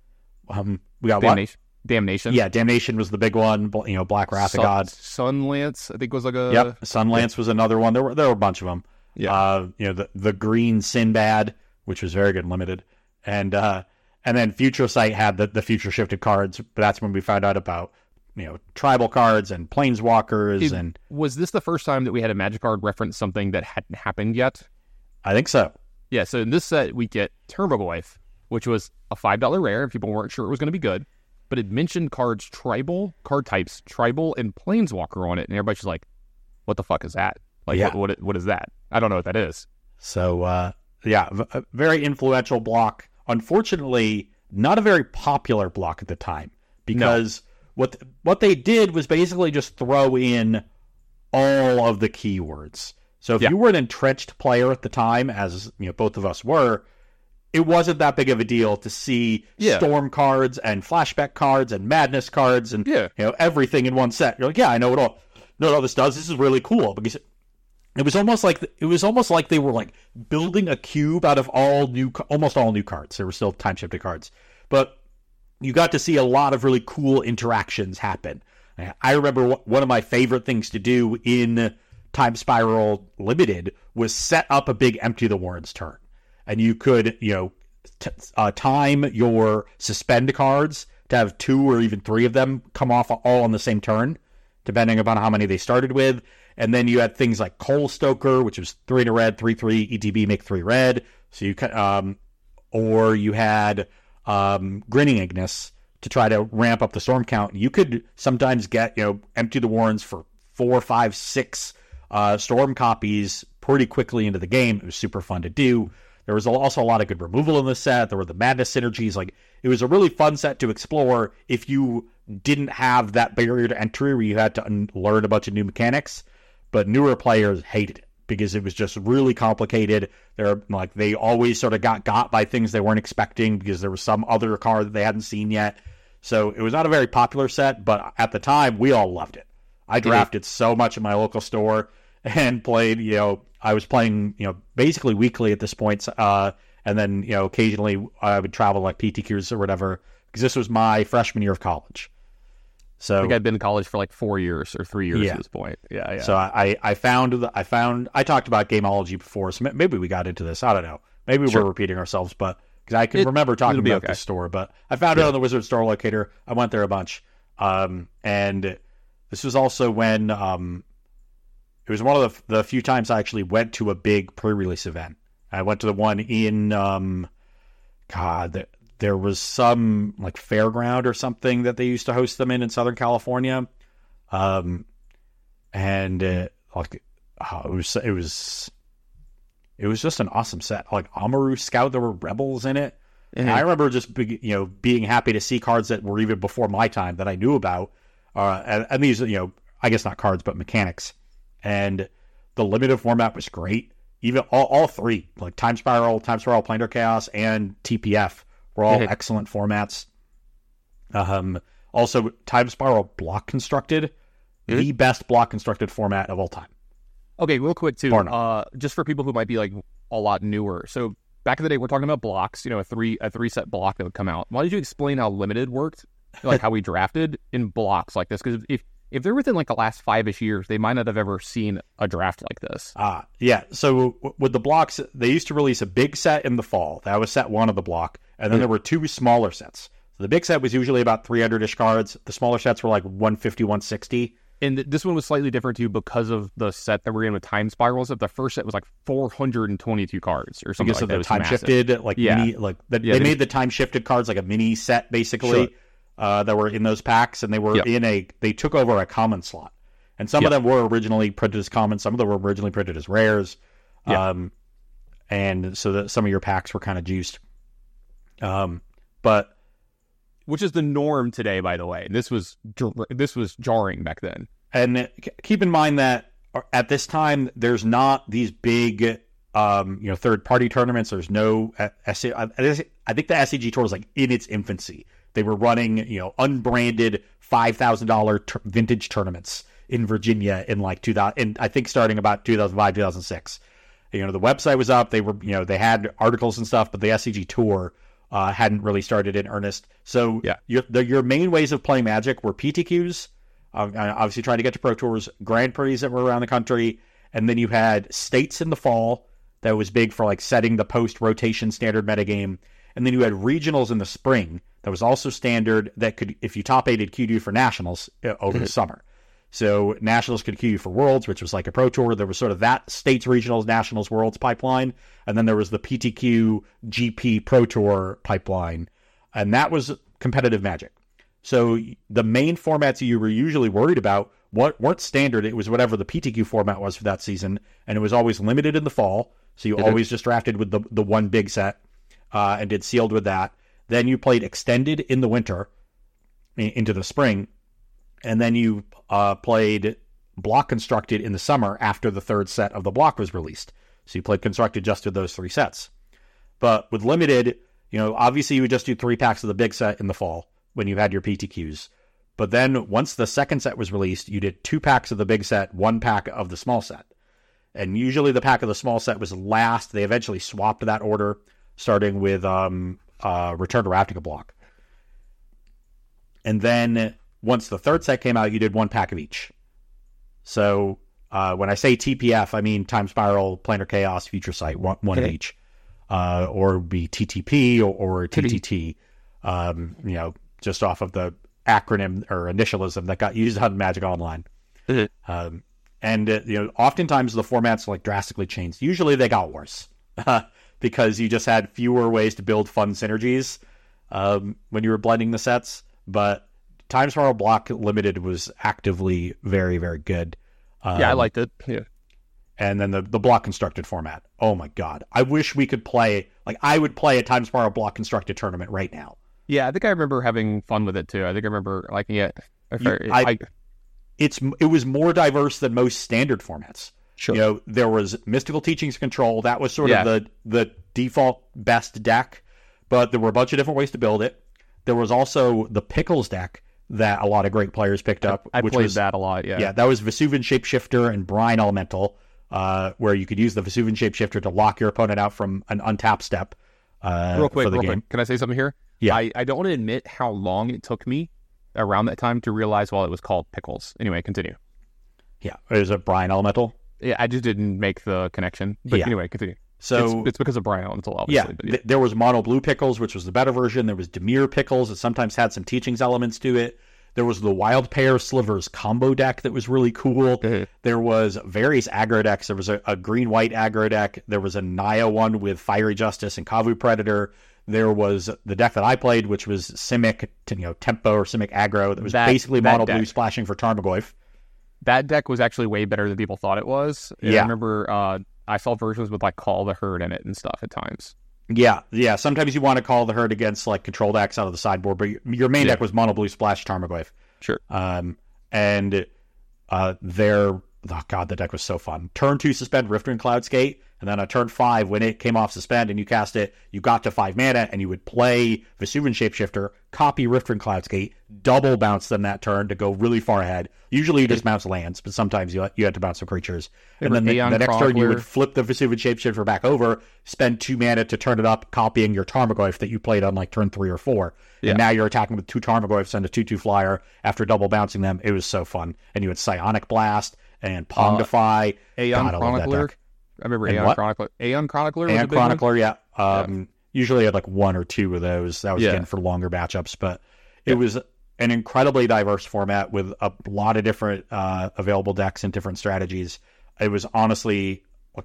We got Damnation. Damnation. Yeah, Damnation was the big one. You know, Black Wrath of God. Sunlance, I think, was like a... Yep, Sunlance was another one. There were a bunch of them. Yeah. You know, the green Sinbad, which was very good and limited. And then Future Sight had the future shifted cards, but that's when we found out about, you know, tribal cards and planeswalkers. Was this the first time that we had a Magic card reference something that hadn't happened yet? I think so. Yeah, so in this set, we get Termaglyph, which was a $5 rare, and people weren't sure it was going to be good, but it mentioned card types, tribal, and planeswalker on it, and everybody's just like, what the fuck is that? Like, what is that? I don't know what that is. So, a very influential block. Unfortunately, not a very popular block at the time, because... No. What they did was basically just throw in all of the keywords. So if you were an entrenched player at the time, as you know, both of us were, it wasn't that big of a deal to see Storm cards and Flashback cards and Madness cards and you know, everything in one set. You're like, yeah, I know it all. No, what this does. This is really cool, because it was almost like they were like building a cube out of almost all new cards. There were still time shifted cards, but you got to see a lot of really cool interactions happen. I remember one of my favorite things to do in Time Spiral Limited was set up a big Empty the Warrens turn. And you could, you know, time your suspend cards to have 2 or even 3 of them come off all on the same turn, depending upon how many they started with. And then you had things like Coal Stoker, which was 3 in a red, 3/3, ETB, make 3 red. So you could, or you had... Grinning Ignis to try to ramp up the storm count. You could sometimes get, you know, Empty the Warrens for 4, 5, 6 storm copies pretty quickly into the game. It was super fun to do. There was also a lot of good removal in the set. There were the Madness synergies. Like, it was a really fun set to explore if you didn't have that barrier to entry where you had to learn a bunch of new mechanics. But newer players hated it, because it was just really complicated. They always sort of got by things they weren't expecting, because there was some other card that they hadn't seen yet. So it was not a very popular set, but at the time, we all loved it. I drafted so much in my local store and played, you know, I was playing, you know, basically weekly at this point. And then, you know, occasionally I would travel like PTQs or whatever, because this was my freshman year of college. So I think I'd been in college for like 4 years or 3 years at this point. Yeah. So I talked about Gameology before, so maybe we got into this. I don't know. Maybe we're repeating ourselves, but because I can remember talking about this store, but I found it on the Wizard Store Locator. I went there a bunch. And this was also when it was one of the few times I actually went to a big pre-release event. I went to the one in there was some like fairground or something that they used to host them in Southern California. And it was just an awesome set. Like Amaru Scout, there were rebels in it. And I remember just being happy to see cards that were even before my time that I knew about. And these, you know, I guess not cards, but mechanics. And the limited format was great. Even all 3, like Time Spiral, Planar Chaos, and TPF were all excellent formats. Also, Time Spiral block constructed, the best block constructed format of all time. Okay, real quick too, just for people who might be like a lot newer. So back in the day, we're talking about blocks. You know, a three set block that would come out. Why don't you explain how limited worked, like how we drafted in blocks like this? Because if they're within like the last 5-ish years, they might not have ever seen a draft like this. Yeah. So with the blocks, they used to release a big set in the fall. That was set 1 of the block. and then there were 2 smaller sets. So the big set was usually about 300-ish cards. The smaller sets were like 150, 160. And this one was slightly different too because of the set that we're in with Time Spirals. The first set was like 422 cards or something because like that. of the time shifted, they made the time shifted cards like a mini set basically, that were in those packs, and they were they took over a common slot, and some of them were originally printed as common, some of them were originally printed as rares, and so that some of your packs were kind of juiced, but. Which is the norm today, by the way. This was jarring back then. And keep in mind that at this time, there's not these big, third-party tournaments. There's no. I think the SCG Tour was like in its infancy. They were running, unbranded $5,000 vintage tournaments in Virginia in like 2000. And I think starting about 2005, 2006. The website was up. They were, they had articles and stuff, but the SCG Tour hadn't really started in earnest. So your main ways of playing Magic were PTQs, obviously trying to get to Pro Tours, Grand Prix that were around the country, and then you had states in the fall that was big for like setting the post-rotation standard metagame, and then you had regionals in the spring that was also standard that could, if you top 8'd, queued you for nationals over the summer. So nationals could queue you for Worlds, which was like a Pro Tour. There was sort of that states, regionals, nationals, Worlds pipeline. And then there was the PTQ GP Pro Tour pipeline. And that was competitive Magic. So the main formats you were usually worried about weren't standard. It was whatever the PTQ format was for that season. And it was always limited in the fall. So you always just drafted with the one big set and did sealed with that. Then you played extended in the winter into the spring. And then you played block constructed in the summer after the third set of the block was released. So you played constructed just with those 3 sets. But with limited, obviously you would just do 3 packs of the big set in the fall when you had your PTQs. But then once the second set was released, you did 2 packs of the big set, 1 pack of the small set. And usually the pack of the small set was last. They eventually swapped that order, starting with Return to Ravnica block. And then once the third set came out, you did 1 pack of each. So when I say TPF, I mean Time Spiral, Planar Chaos, Future Sight, one of each. Or it would be TTP or TTT, just off of the acronym or initialism that got used on Magic Online. Oftentimes the formats like drastically changed. Usually they got worse because you just had fewer ways to build fun synergies when you were blending the sets. But Time Spiral Block Limited was actively very, very good. I liked it. Yeah. And then the block constructed format. Oh my God. I wish we could play, I would play a Time Spiral Block constructed tournament right now. Yeah, I think I remember having fun with it too. I think I remember liking it. It was more diverse than most standard formats. Sure. There was Mystical Teachings Control. That was sort of the default best deck, but there were a bunch of different ways to build it. There was also the Pickles deck that a lot of great players picked up. I played that a lot, yeah. Yeah, that was Vesuvian Shapeshifter and Brine Elemental, where you could use the Vesuvian Shapeshifter to lock your opponent out from an untapped step. Real quick. Can I say something here? Yeah. I don't want to admit how long it took me around that time to realize it was called Pickles. Anyway, continue. Yeah, it was a Brine Elemental. Yeah, I just didn't make the connection. But anyway, continue. So it's because of Brine Elemental, obviously. Yeah, there was Mono Blue Pickles, which was the better version. There was Dimir Pickles. It sometimes had some teachings elements to it. There was the Wild Pair Slivers combo deck that was really cool. There was various aggro decks. There was a green-white aggro deck. There was a Naya one with Fiery Justice and Kavu Predator. There was the deck that I played, which was Simic, Tempo or Simic aggro. That was basically Mono Blue splashing for Tarmogoyf. That deck was actually way better than people thought it was. Yeah. I remember I saw versions with Call the Herd in it and stuff at times. Yeah. Sometimes you want to Call the Herd against control decks out of the sideboard, but your main deck was Mono Blue Splash Tarmogoyf. Sure. The deck was so fun. Turn 2 suspend Riftwind Cloudskate, and then on turn 5, when it came off suspend and you cast it, you got to 5 mana, and you would play Vesuvian Shapeshifter, copy Riftwind Cloudskate, double bounce them that turn to go really far ahead. Usually you just bounce lands, but sometimes you had to bounce some creatures. And then the next turn you would flip the Vesuvian Shapeshifter back over, spend 2 mana to turn it up, copying your Tarmogoyf that you played on turn 3 or 4. Yeah. And now you're attacking with 2 Tarmogoyfs and a 2/2 flyer after double bouncing them. It was so fun. And you had Psionic Blast and Pongify. Aeon Chronicler. I remember Aeon Chronicler. Aeon Chronicler? Aeon Chronicler, yeah. Usually I had like one or two of those. That was Yeah. again for longer matchups, but it was an incredibly diverse format with a lot of different available decks and different strategies. It was honestly,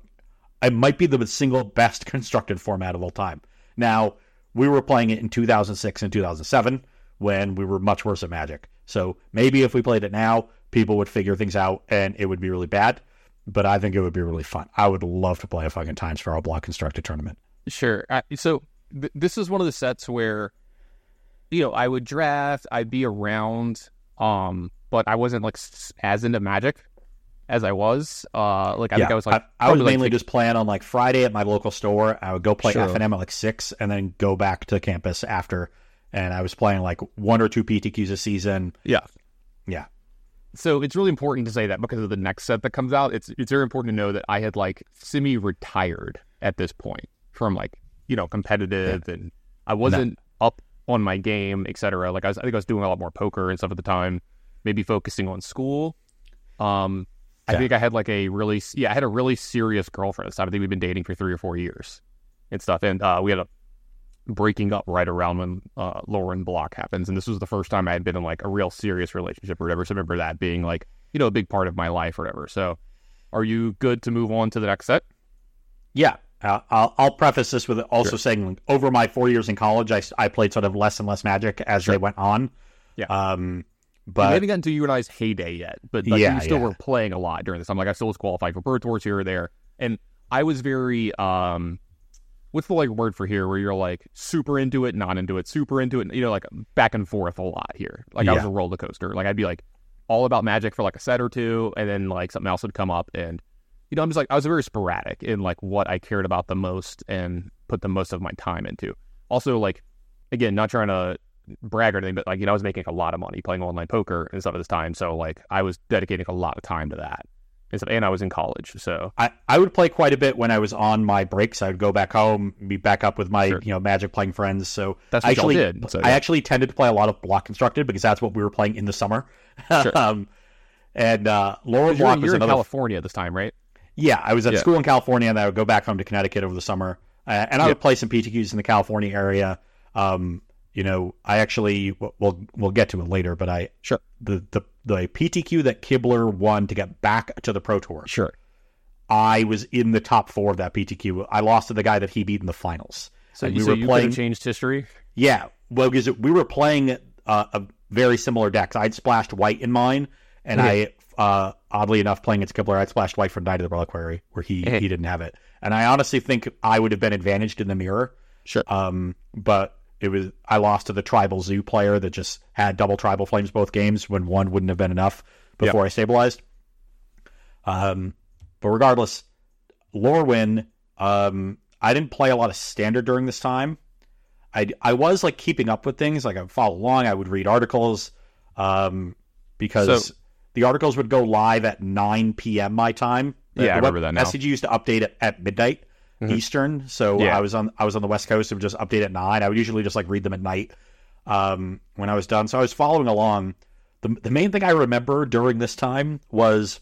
it might be the single best constructed format of all time. Now, we were playing it in 2006 and 2007 when we were much worse at Magic. So maybe if we played it now, people would figure things out and it would be really bad. But I think it would be really fun. I would love to play a fucking Time Spiral block constructed tournament. Sure. So this is one of the sets where, I would draft, I'd be around, but I wasn't like as into Magic as I was. I think I was like, I was mainly just playing on like Friday at my local store. I would go play FNM at like 6 and then go back to campus after. And I was playing like 1 or 2 PTQs a season. Yeah. Yeah. So it's really important to say that because of the next set that comes out. It's very important to know that I had like semi-retired at this point from like, competitive and I wasn't up on my game, etc. Like I think I was doing a lot more poker and stuff at the time, maybe focusing on school. I think I had like I had a really serious girlfriend at the time. I think we've been dating for 3 or 4 years and stuff. And we had a breaking up right around when Lauren Block happens. And this was the first time I had been in like a real serious relationship or whatever. So I remember that being like, a big part of my life or whatever. So are you good to move on to the next set? Yeah. I'll preface this with also saying like, over my 4 years in college, I played sort of less and less Magic as they went on. Yeah. But we haven't gotten to you and I's heyday yet, but like, you still were playing a lot during this time. Like I still was qualified for Bird Tours here or there. And I was very, what's the like word for here where you're like super into it, not into it, super into it, like back and forth a lot here. Like I was a roller coaster. Like I'd be like all about Magic for like a set or two. And then like something else would come up and, I'm just like, I was very sporadic in like what I cared about the most and put the most of my time into. Also like, again, not trying to brag or anything, but like, I was making a lot of money playing online poker and stuff at this time. So like I was dedicating a lot of time to that. And I was in college, so I would play quite a bit when I was on my breaks. I would go back home, be back up with my Magic playing friends. So that's what I did. So, I actually tended to play a lot of block constructed because that's what we were playing in the summer. Sure. And Laura Block was in California at this time, right? Yeah, I was at school in California, and I would go back home to Connecticut over the summer, and I would play some PTQs in the California area. I actually we'll get to it later, but the PTQ that Kibler won to get back to the Pro Tour. Sure. I was in the top 4 of that PTQ. I lost to the guy that he beat in the finals. So you could have changed history? Yeah. Well, because we were playing a very similar decks. I'd splashed white in mine, and I, oddly enough, playing against Kibler, I'd splashed white for Knight of the Reliquary, where he didn't have it. And I honestly think I would have been advantaged in the mirror. Sure. But I lost to the Tribal Zoo player that just had double Tribal Flames both games when one wouldn't have been enough before I stabilized. But regardless, Lorwyn, I didn't play a lot of Standard during this time. I was like keeping up with things. Like I would follow along. I would read articles because the articles would go live at 9 p.m. my time. I remember that now. SCG used to update it at midnight. Eastern, so I was on the West Coast. It would just update at 9. I would usually just like read them at night when I was done. So I was following along. The main thing I remember during this time was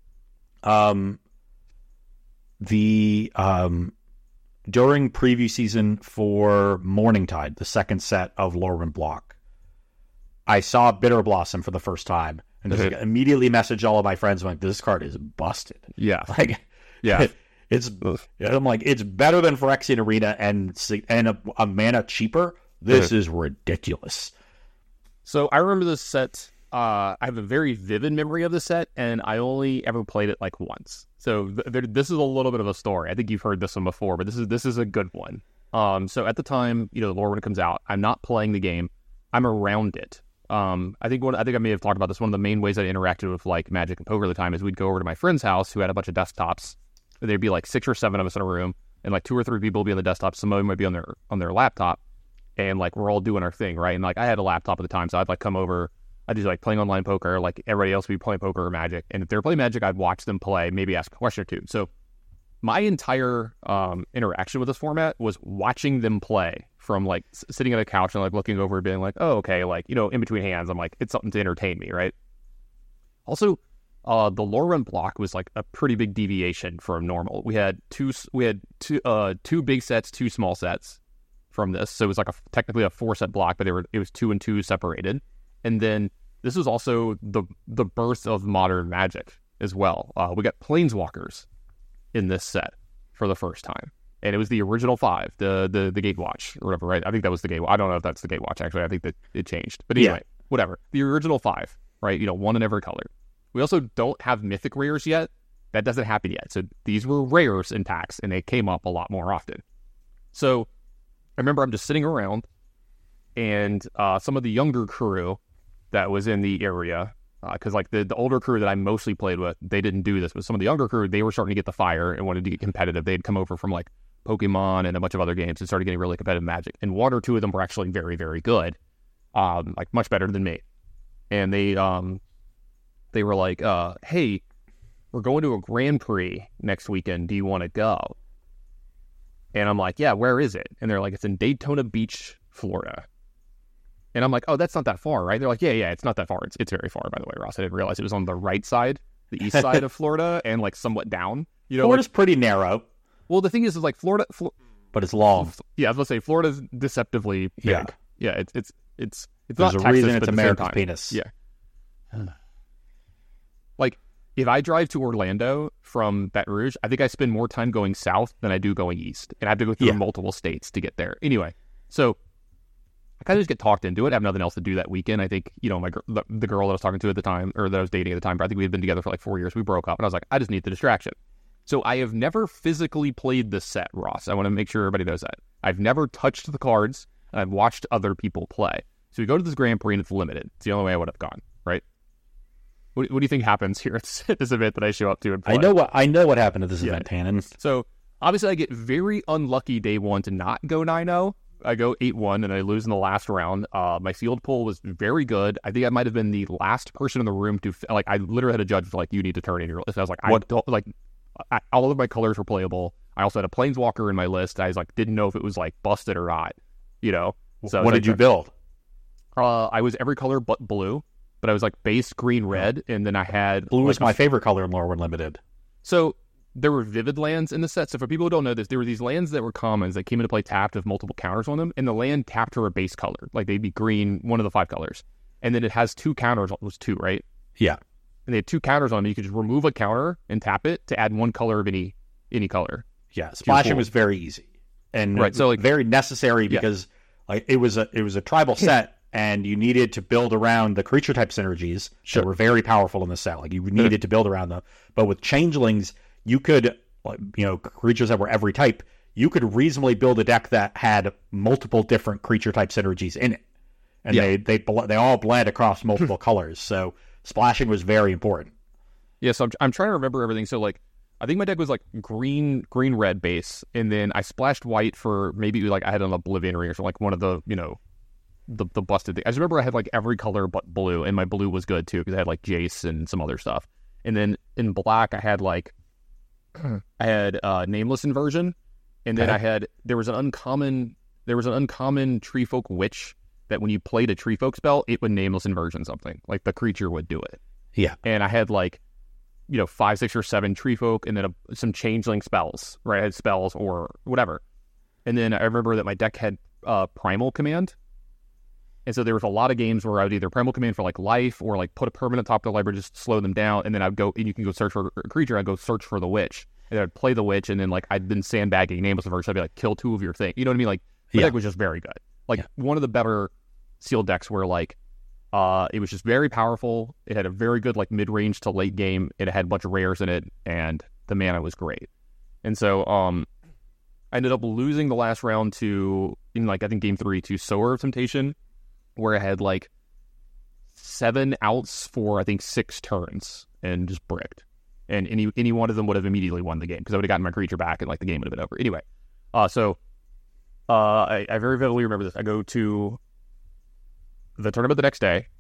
during preview season for Morningtide, the second set of Lorwyn Block, I saw Bitter Blossom for the first time and just immediately messaged all of my friends. I'm like, this card is busted. Yeah, yeah. I'm like, it's better than Phyrexian Arena and a mana cheaper. This is ridiculous. So I remember this set. I have a very vivid memory of the set, and I only ever played it like once. So this is a little bit of a story. I think you've heard this one before, but this is a good one. So at the time, Lorwyn comes out. I'm not playing the game. I'm around it. I think I may have talked about this. One of the main ways I interacted with like Magic and poker at the time is we'd go over to my friend's house who had a bunch of desktops. There'd be like 6 or 7 of us in a room, and like 2 or 3 people would be on the desktop. Some of them might be on their laptop, and like we're all doing our thing, right? And like I had a laptop at the time, so I'd like come over. I'd just like playing online poker, like everybody else would be playing poker or Magic. And if they were playing Magic, I'd watch them play, maybe ask a question or two. So my entire interaction with this format was watching them play from like sitting on a couch and like looking over and being like, oh, okay, like, in between hands, I'm like, it's something to entertain me, right? Also, the Lorwyn block was like a pretty big deviation from normal. We had two big sets, 2 small sets. from this. So it was like technically a 4-set block, but it was 2 and 2 separated. And then this was also the birth of modern Magic as well. We got Planeswalkers in this set for the first time. And it was the original 5, the Gatewatch or whatever, right? I think that was the Gatewatch. I don't know if that's the Gatewatch, actually. I think that it changed. But anyway, whatever. The original 5, right? 1 in every color. We also don't have Mythic Rares yet. That doesn't happen yet. So these were rares in packs, and they came up a lot more often. So I remember I'm just sitting around, and some of the younger crew that was in the area, because like the older crew that I mostly played with, they didn't do this. But some of the younger crew, they were starting to get the fire and wanted to get competitive. They'd come over from like Pokemon and a bunch of other games and started getting really competitive Magic. And 1 or 2 of them were actually very, very good, like much better than me. And they were like, hey, we're going to a Grand Prix next weekend. Do you want to go? And I'm like, yeah, where is it? And they're like, it's in Daytona Beach, Florida. And I'm like, oh, that's not that far, right? They're like, yeah, it's not that far. It's very far, by the way, Ross. I didn't realize it was on the right side, the east side of Florida, and like somewhat down. Florida's like, pretty narrow. Well, the thing is like Florida, but it's long. Yeah, I was gonna say Florida's deceptively big. Yeah, it's There's not a Texas, reason but it's at the same America's time. penis. Yeah. Like, if I drive to Orlando from Baton Rouge, I think I spend more time going south than I do going east. And I have to go through multiple states to get there. Anyway, so I kind of just get talked into it. I have nothing else to do that weekend. I think, the girl that I was talking to at the time, or that I was dating at the time, but I think we had been together for like 4 years. We broke up, and I was like, I just need the distraction. So I have never physically played this set, Ross. I want to make sure everybody knows that. I've never touched the cards, and I've watched other people play. So we go to this Grand Prix, and it's limited. It's the only way I would have gone, right? What do you think happens here at this event that I show up to and play? I know what happened at this event, Tannen. So obviously I get very unlucky day 1 to not go 9-0. I go 8-1 and I lose in the last round. My field pool was very good. I think I might have been the last person in the room to I literally had a judge for like, you need to turn in your list. I was like, all of my colors were playable. I also had a Planeswalker in my list. I was like, didn't know if it was like busted or not. So what did you build? I was every color but blue. But I was like base green, red, and then I had... Blue was my favorite color in Lorwyn Limited. So there were vivid lands in the set. So for people who don't know this, there were these lands that were commons that came into play tapped with multiple counters on them, and the land tapped her a base color. Like they'd be green, one of the 5 colors. And then it has 2 counters. It was 2, right? Yeah. And they had 2 counters on them. You could just remove a counter and tap it to add 1 color of any color. Yeah, splashing was very easy. And so like very necessary because like it was a tribal set. And you needed to build around the creature type synergies that were very powerful in the set. Like you needed to build around them. But with changelings, you could, creatures that were every type, you could reasonably build a deck that had multiple different creature type synergies in it. And they all blend across multiple colors. So splashing was very important. Yeah, so I'm trying to remember everything. So like, I think my deck was like green, red base. And then I splashed white for maybe like I had an Oblivion Ring or something, like one of the, the busted thing. I just remember I had like every color but blue, and my blue was good too because I had like Jace and some other stuff. And then in black I had like Nameless Inversion, and then there was an uncommon Treefolk Witch that when you played a Treefolk spell, it would Nameless Inversion something. Like the creature would do it. Yeah. And I had like 5, 6, or 7 Treefolk, and then some Changeling spells, right? I had spells or whatever. And then I remember that my deck had Primal Command. And so there was a lot of games where I would either Primal Command for like life or like put a permanent top of the library, just slow them down. And then I'd go, and you can go search for a creature. I'd go search for the witch. And I'd play the witch. And then like I'd been sandbagging Nameless Inversion. I'd be like, kill 2 of your thing. You know what I mean? Like the deck was just very good. Like one of the better sealed decks where like it was just very powerful. It had a very good like mid-range to late game. It had a bunch of rares in it. And the mana was great. And so I ended up losing the last round I think game 3 to Sower of Temptation, where I had like 7 outs for I think 6 turns and just bricked. And any one of them would have immediately won the game because I would have gotten my creature back and like the game would have been over. Anyway, so I very vividly remember this. I go to the tournament the next day,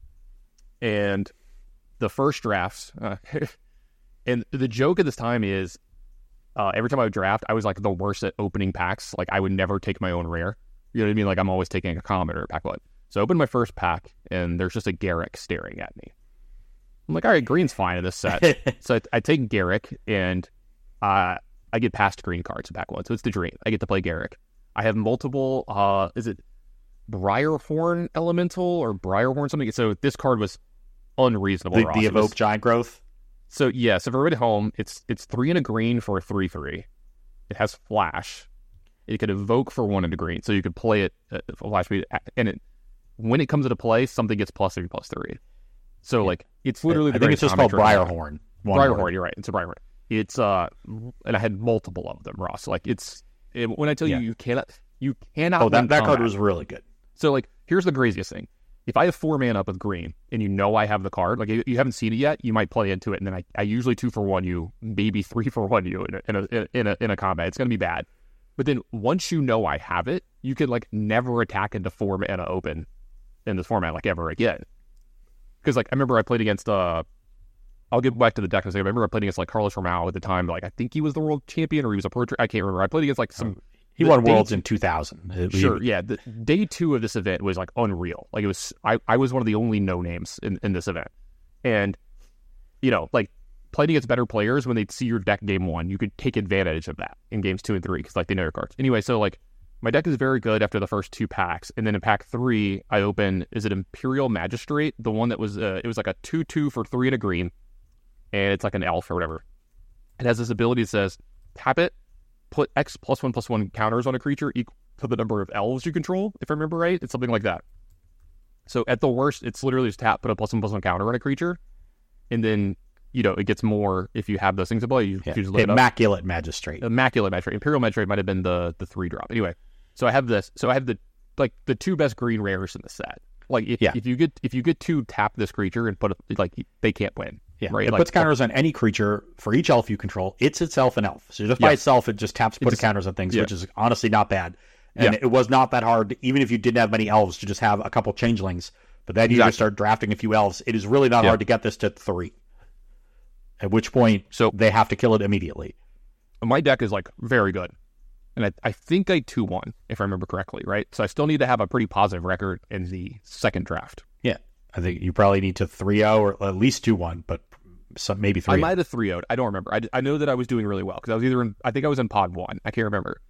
and the first drafts, and the joke at this time is every time I would draft, I was like the worst at opening packs. Like I would never take my own rare. You know what I mean? Like I'm always taking a common or a pack one. So I opened my first pack, and there's just a Garruk staring at me. I'm like, all right, green's fine in this set. So I take Garruk, and I get past green cards in pack one. So it's the dream. I get to play Garruk. I have multiple, is it Briarhorn Elemental or Briarhorn something? So this card was unreasonable. The Evoke Giant Growth? So if everybody at home, it's 3 and a green for a 3/3. It has flash. It could evoke for 1 and a green, so you could play it at flash speed. And when it comes into play, something gets +3/+3. So like it's literally. I think it's just called Briarhorn. Briarhorn, you're right. It's a Briarhorn. It's and I had multiple of them, Ross. Like when I tell you cannot. Oh, that card was really good. So like here's the craziest thing. If I have 4 mana up with green and you know I have the card, like you haven't seen it yet, you might play into it, and then I usually 2 for 1 you, maybe 3 for 1 you in a combat. It's gonna be bad. But then once you know I have it, you can like never attack into 4 mana open in this format like ever again. Because like I remember I played against I'll get back to the deck in a second. I remember I played against like Carlos Romao at the time. Like I think he was the world champion or he was a pro. I can't remember. I played against like some. He won Worlds in 2000. Sure, yeah. The day 2 of this event was like unreal. Like it was, I was one of the only no names in this event, and like playing against better players when they'd see your deck game 1, you could take advantage of that in games 2 and 3 because like they know your cards. Anyway, so like my deck is very good after the first 2 packs, and then in pack 3 I open Imperial Magistrate, the one that was it was like a 2/2 for 3 and a green, and it's like an elf or whatever. It has this ability that says tap it. Put X +1/+1 counters on a creature equal to the number of elves you control, if I remember right. It's something like that. So at the worst, it's literally just tap, put a +1/+1 counter on a creature, and then, it gets more if you have those things to play. You just look Immaculate Magistrate. Immaculate Magistrate. Imperial Magistrate might have been the 3-drop. Anyway, so I have this. So I have the 2 best green rares in the set. Like if you get 2 tap this creature and put they can't win. Yeah, right. It puts counters on any creature for each elf you control. It's itself an elf, so just by itself, it just taps, put counters on things, which is honestly not bad. And it was not that hard, even if you didn't have many elves, to just have a couple changelings. But then you just start drafting a few elves. It is really not hard to get this to 3. At which point, they have to kill it immediately. My deck is like very good, and I think I 2-1 if I remember correctly, right? So I still need to have a pretty positive record in the second draft. Yeah, I think you probably need to 3-0 or at least 2-1, but maybe 3-0. I might have 3-0'd. I don't remember. I know that I was doing really well because I was I think I was in pod 1. I can't remember.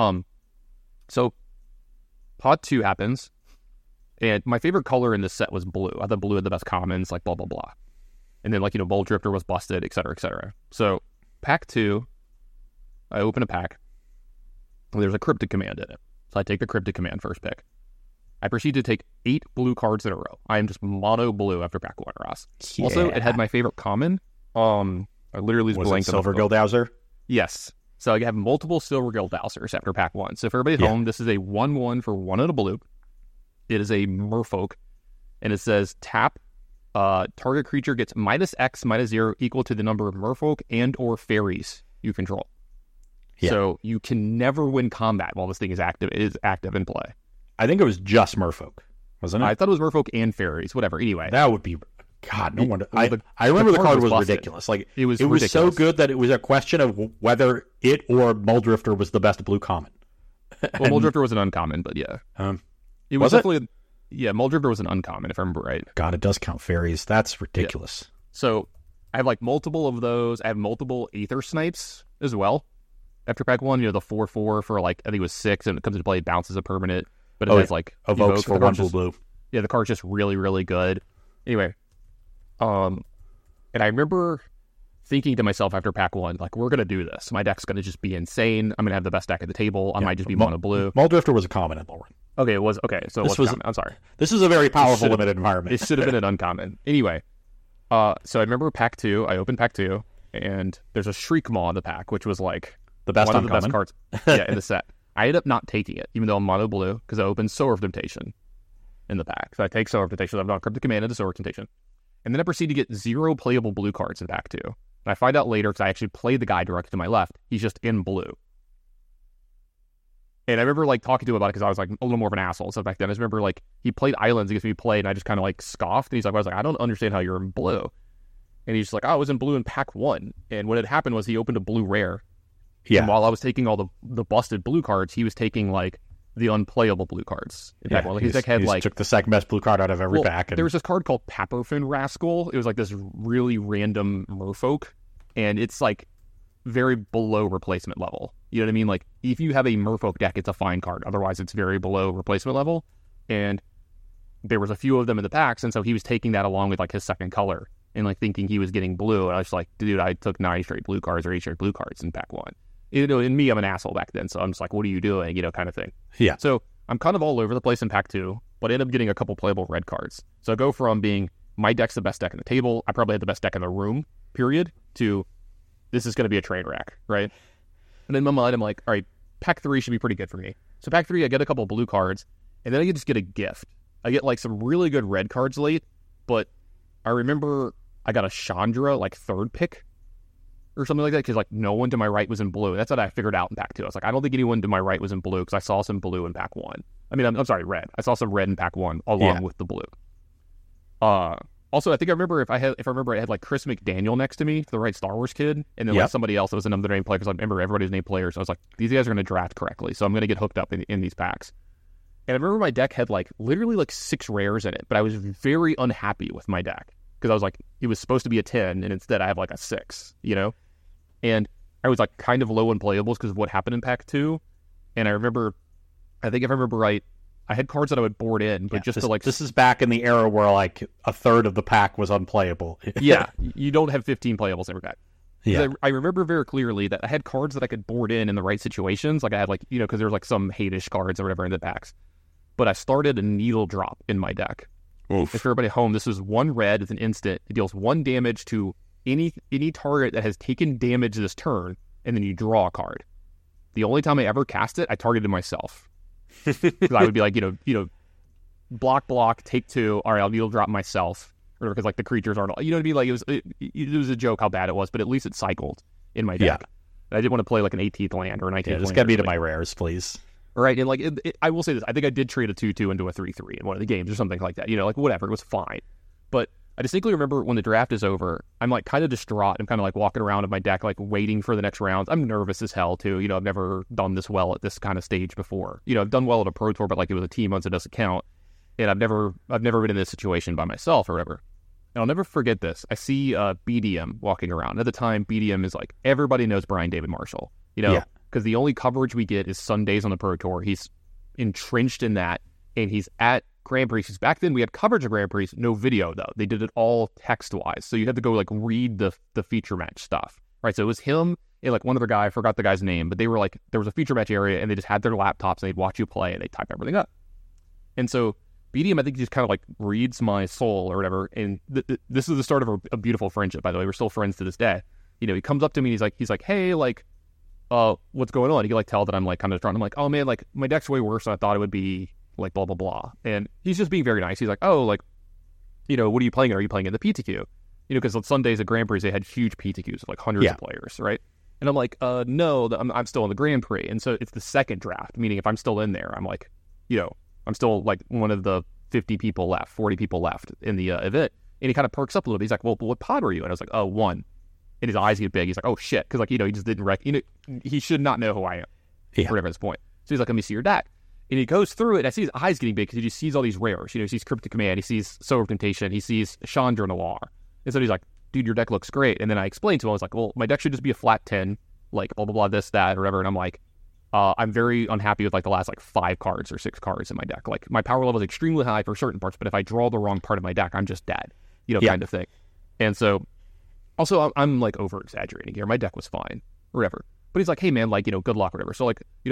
So pod 2 happens, and my favorite color in this set was blue. I thought blue had the best commons, like blah blah blah. And then Bolt Drifter was busted, et cetera, et cetera. So pack 2, I open a pack. And there's a Cryptic Command in it. So I take the Cryptic Command first pick. I proceed to take 8 blue cards in a row. I am just mono blue after pack 1, Ross. Yeah. Also, it had my favorite common. I literally was blanked. Silver Gildowser? Yes. So I have multiple Silver Gildowsers after pack 1. So for everybody at home, this is a 1/1 for 1 and a blue. It is a Merfolk, and it says tap. Target creature gets -X/-0 equal to the number of Merfolk and or fairies you control. Yeah. So you can never win combat while this thing is active in play. I think it was just Merfolk, wasn't it? I thought it was Merfolk and fairies, whatever. Anyway, that would be no wonder. I remember the card was ridiculous. Like it was so good that it was a question of whether it or Muldrifter was the best blue common. Well, Muldrifter was an uncommon, but yeah, it was definitely. Muldrifter was an uncommon, if I remember right. God, it does count fairies. That's ridiculous. Yeah. So I have multiple of those. I have multiple Aether Snipes as well. After pack 1, the 4/4 for I think it was 6, and it comes into play, it bounces a permanent. But it has evokes for 1 blue. Yeah, the card's just really, really good. Anyway, and I remember thinking to myself after pack 1, we're gonna do this. My deck's gonna just be insane. I'm gonna have the best deck at the table. I might just be mono blue. Muldrifter was a common at Lauren. Okay, it was okay. So this was. I'm sorry. This is a very powerful limited environment. It should have been an uncommon. Anyway, so I remember pack 2. I opened pack 2, and there's a Shriekmaw in the pack, which was one of the best cards. In the set. I ended up not taking it, even though I'm mono blue, because I opened Sower of Temptation in the pack. So I take Sower of Temptation. I've not Cryptic Command into Sower of Temptation. And then I proceed to get 0 playable blue cards in pack 2. And I find out later, because I actually played the guy directly to my left, he's just in blue. And I remember talking to him about it because I was a little more of an asshole. So back then, I just remember he played Islands against me played, and I just kind of scoffed. And he's I was I don't understand how you're in blue. And he's just I was in blue in pack 1. And what had happened was he opened a blue rare. Yeah. And while I was taking all the busted blue cards, he was taking the unplayable blue cards. In fact, his deck had took the second best blue card out of every pack. There was this card called Papperfin Rascal. It was this really random Merfolk, and it's very below replacement level. You know what I mean? Like, if you have a Merfolk deck, it's a fine card. Otherwise, it's very below replacement level. And there was a few of them in the packs, and so he was taking that along with, like, his second color and, like, thinking he was getting blue. And I was like, dude, I took 9 straight blue cards or 8 straight blue cards in pack 1. You know, and me, I'm an asshole back then, so I'm just like, what are you doing? You know, kind of thing. Yeah. So I'm kind of all over the place in pack 2, but I end up getting a couple playable red cards. So I go from being, my deck's the best deck in the table, I probably had the best deck in the room, period, to this is going to be a train wreck, right? And in my mind, I'm like, all right, pack 3 should be pretty good for me. So pack 3, I get a couple blue cards, and then I just get a gift. I get, like, some really good red cards late, but I remember I got a Chandra, like, 3rd pick or something like that, because, like, no one to my right was in blue. That's what I figured out in pack 2. I was like, I don't think anyone to my right was in blue, because I saw some blue in pack 1. I mean, I'm sorry, red. I saw some red in pack 1 along with the blue. Also, I think I remember I had like Chris McDaniel next to me, the right Star Wars kid, and then like somebody else that was another name player, because I remember everybody's name players. So I was like, these guys are going to draft correctly, so I'm going to get hooked up in these packs. And I remember my deck had like literally like 6 rares in it, but I was very unhappy with my deck because I was like, it was supposed to be a 10, and instead I have like a 6, you know? And I was like kind of low on playables because of what happened in pack 2. And I think if I remember right, I had cards that I would board in, but this is back in the era where like a third of the pack was unplayable. Yeah, you don't have 15 playables in every pack. Yeah, I remember very clearly that I had cards that I could board in the right situations. Like I had like, you know, because there's like some hate-ish cards or whatever in the packs. But I started a Needle Drop in my deck. Oof. If everybody at home, this is 1 red with an instant. It deals 1 damage to any target that has taken damage this turn, and then you draw a card. The only time I ever cast it, I targeted myself. Because I would be like, you know, block, take 2. All right, I'll Needle Drop myself, or because like the creatures aren't, you know what I mean? Like it was a joke how bad it was, but at least it cycled in my deck. Yeah. I didn't want to play like an 18th land or a 19th land. Just get me to my rares, please. Right, and like I will say this, I think I did trade a 2/2 into a 3/3 in one of the games or something like that. You know, like whatever, it was fine. But I distinctly remember when the draft is over, I'm like kind of distraught. I'm kind of like walking around in my deck, like waiting for the next rounds. I'm nervous as hell too. You know, I've never done this well at this kind of stage before. You know, I've done well at a pro tour, but like it was a team once, it doesn't count. And I've never been in this situation by myself or whatever. And I'll never forget this. I see BDM walking around. At the time, BDM is like, everybody knows Brian David Marshall. You know, because the only coverage we get is Sundays on the pro tour. He's entrenched in that, and he's at Grand Prix. Because back then we had coverage of Grand Prix, no video though. They did it all text-wise, so you had to go like read the feature match stuff, right? So it was him and like one other guy, I forgot the guy's name, but they were like, there was a feature match area, and they just had their laptops, and they'd watch you play, and they type everything up. And so BDM, I think, just kind of like reads my soul or whatever, and this is the start of a beautiful friendship, by the way. We're still friends to this day. You know, he comes up to me, and he's like, hey, like, what's going on? He can like tell that I'm like kind of strong. I'm like, oh man, like my deck's way worse than I thought it would be, like blah blah blah. And he's just being very nice. He's like, oh, like, you know, what are you playing? Are you playing in the PTQ? You know, because on Sundays at Grand Prix they had huge PTQs of like hundreds of players, right? And I'm like, no, I'm still in the Grand Prix, and so it's the second draft. Meaning, if I'm still in there, I'm like, you know, I'm still like one of the 50 people left, 40 people left in the event. And he kind of perks up a little bit. He's like, well, what pod were you? And I was like, 1. And his eyes get big. He's like, oh shit, because like, you know, he just didn't he should not know who I am, whatever at this point. So he's like, let me see your deck. And he goes through it, and I see his eyes getting big because he just sees all these rares. You know, he sees Cryptic Command, he sees Soul of Temptation, he sees Chandra Noir. And so he's like, dude, your deck looks great. And then I explained to him, I was like, well, my deck should just be a flat 10, like blah, blah, blah, this, that, or whatever. And I'm like, I'm very unhappy with like the last like 5 cards or 6 cards in my deck. Like my power level is extremely high for certain parts, but if I draw the wrong part of my deck, I'm just dead, you know, kind of thing. And so also I'm like over exaggerating here. My deck was fine or whatever. But he's like, hey man, like, you know, good luck or whatever. So like, you know,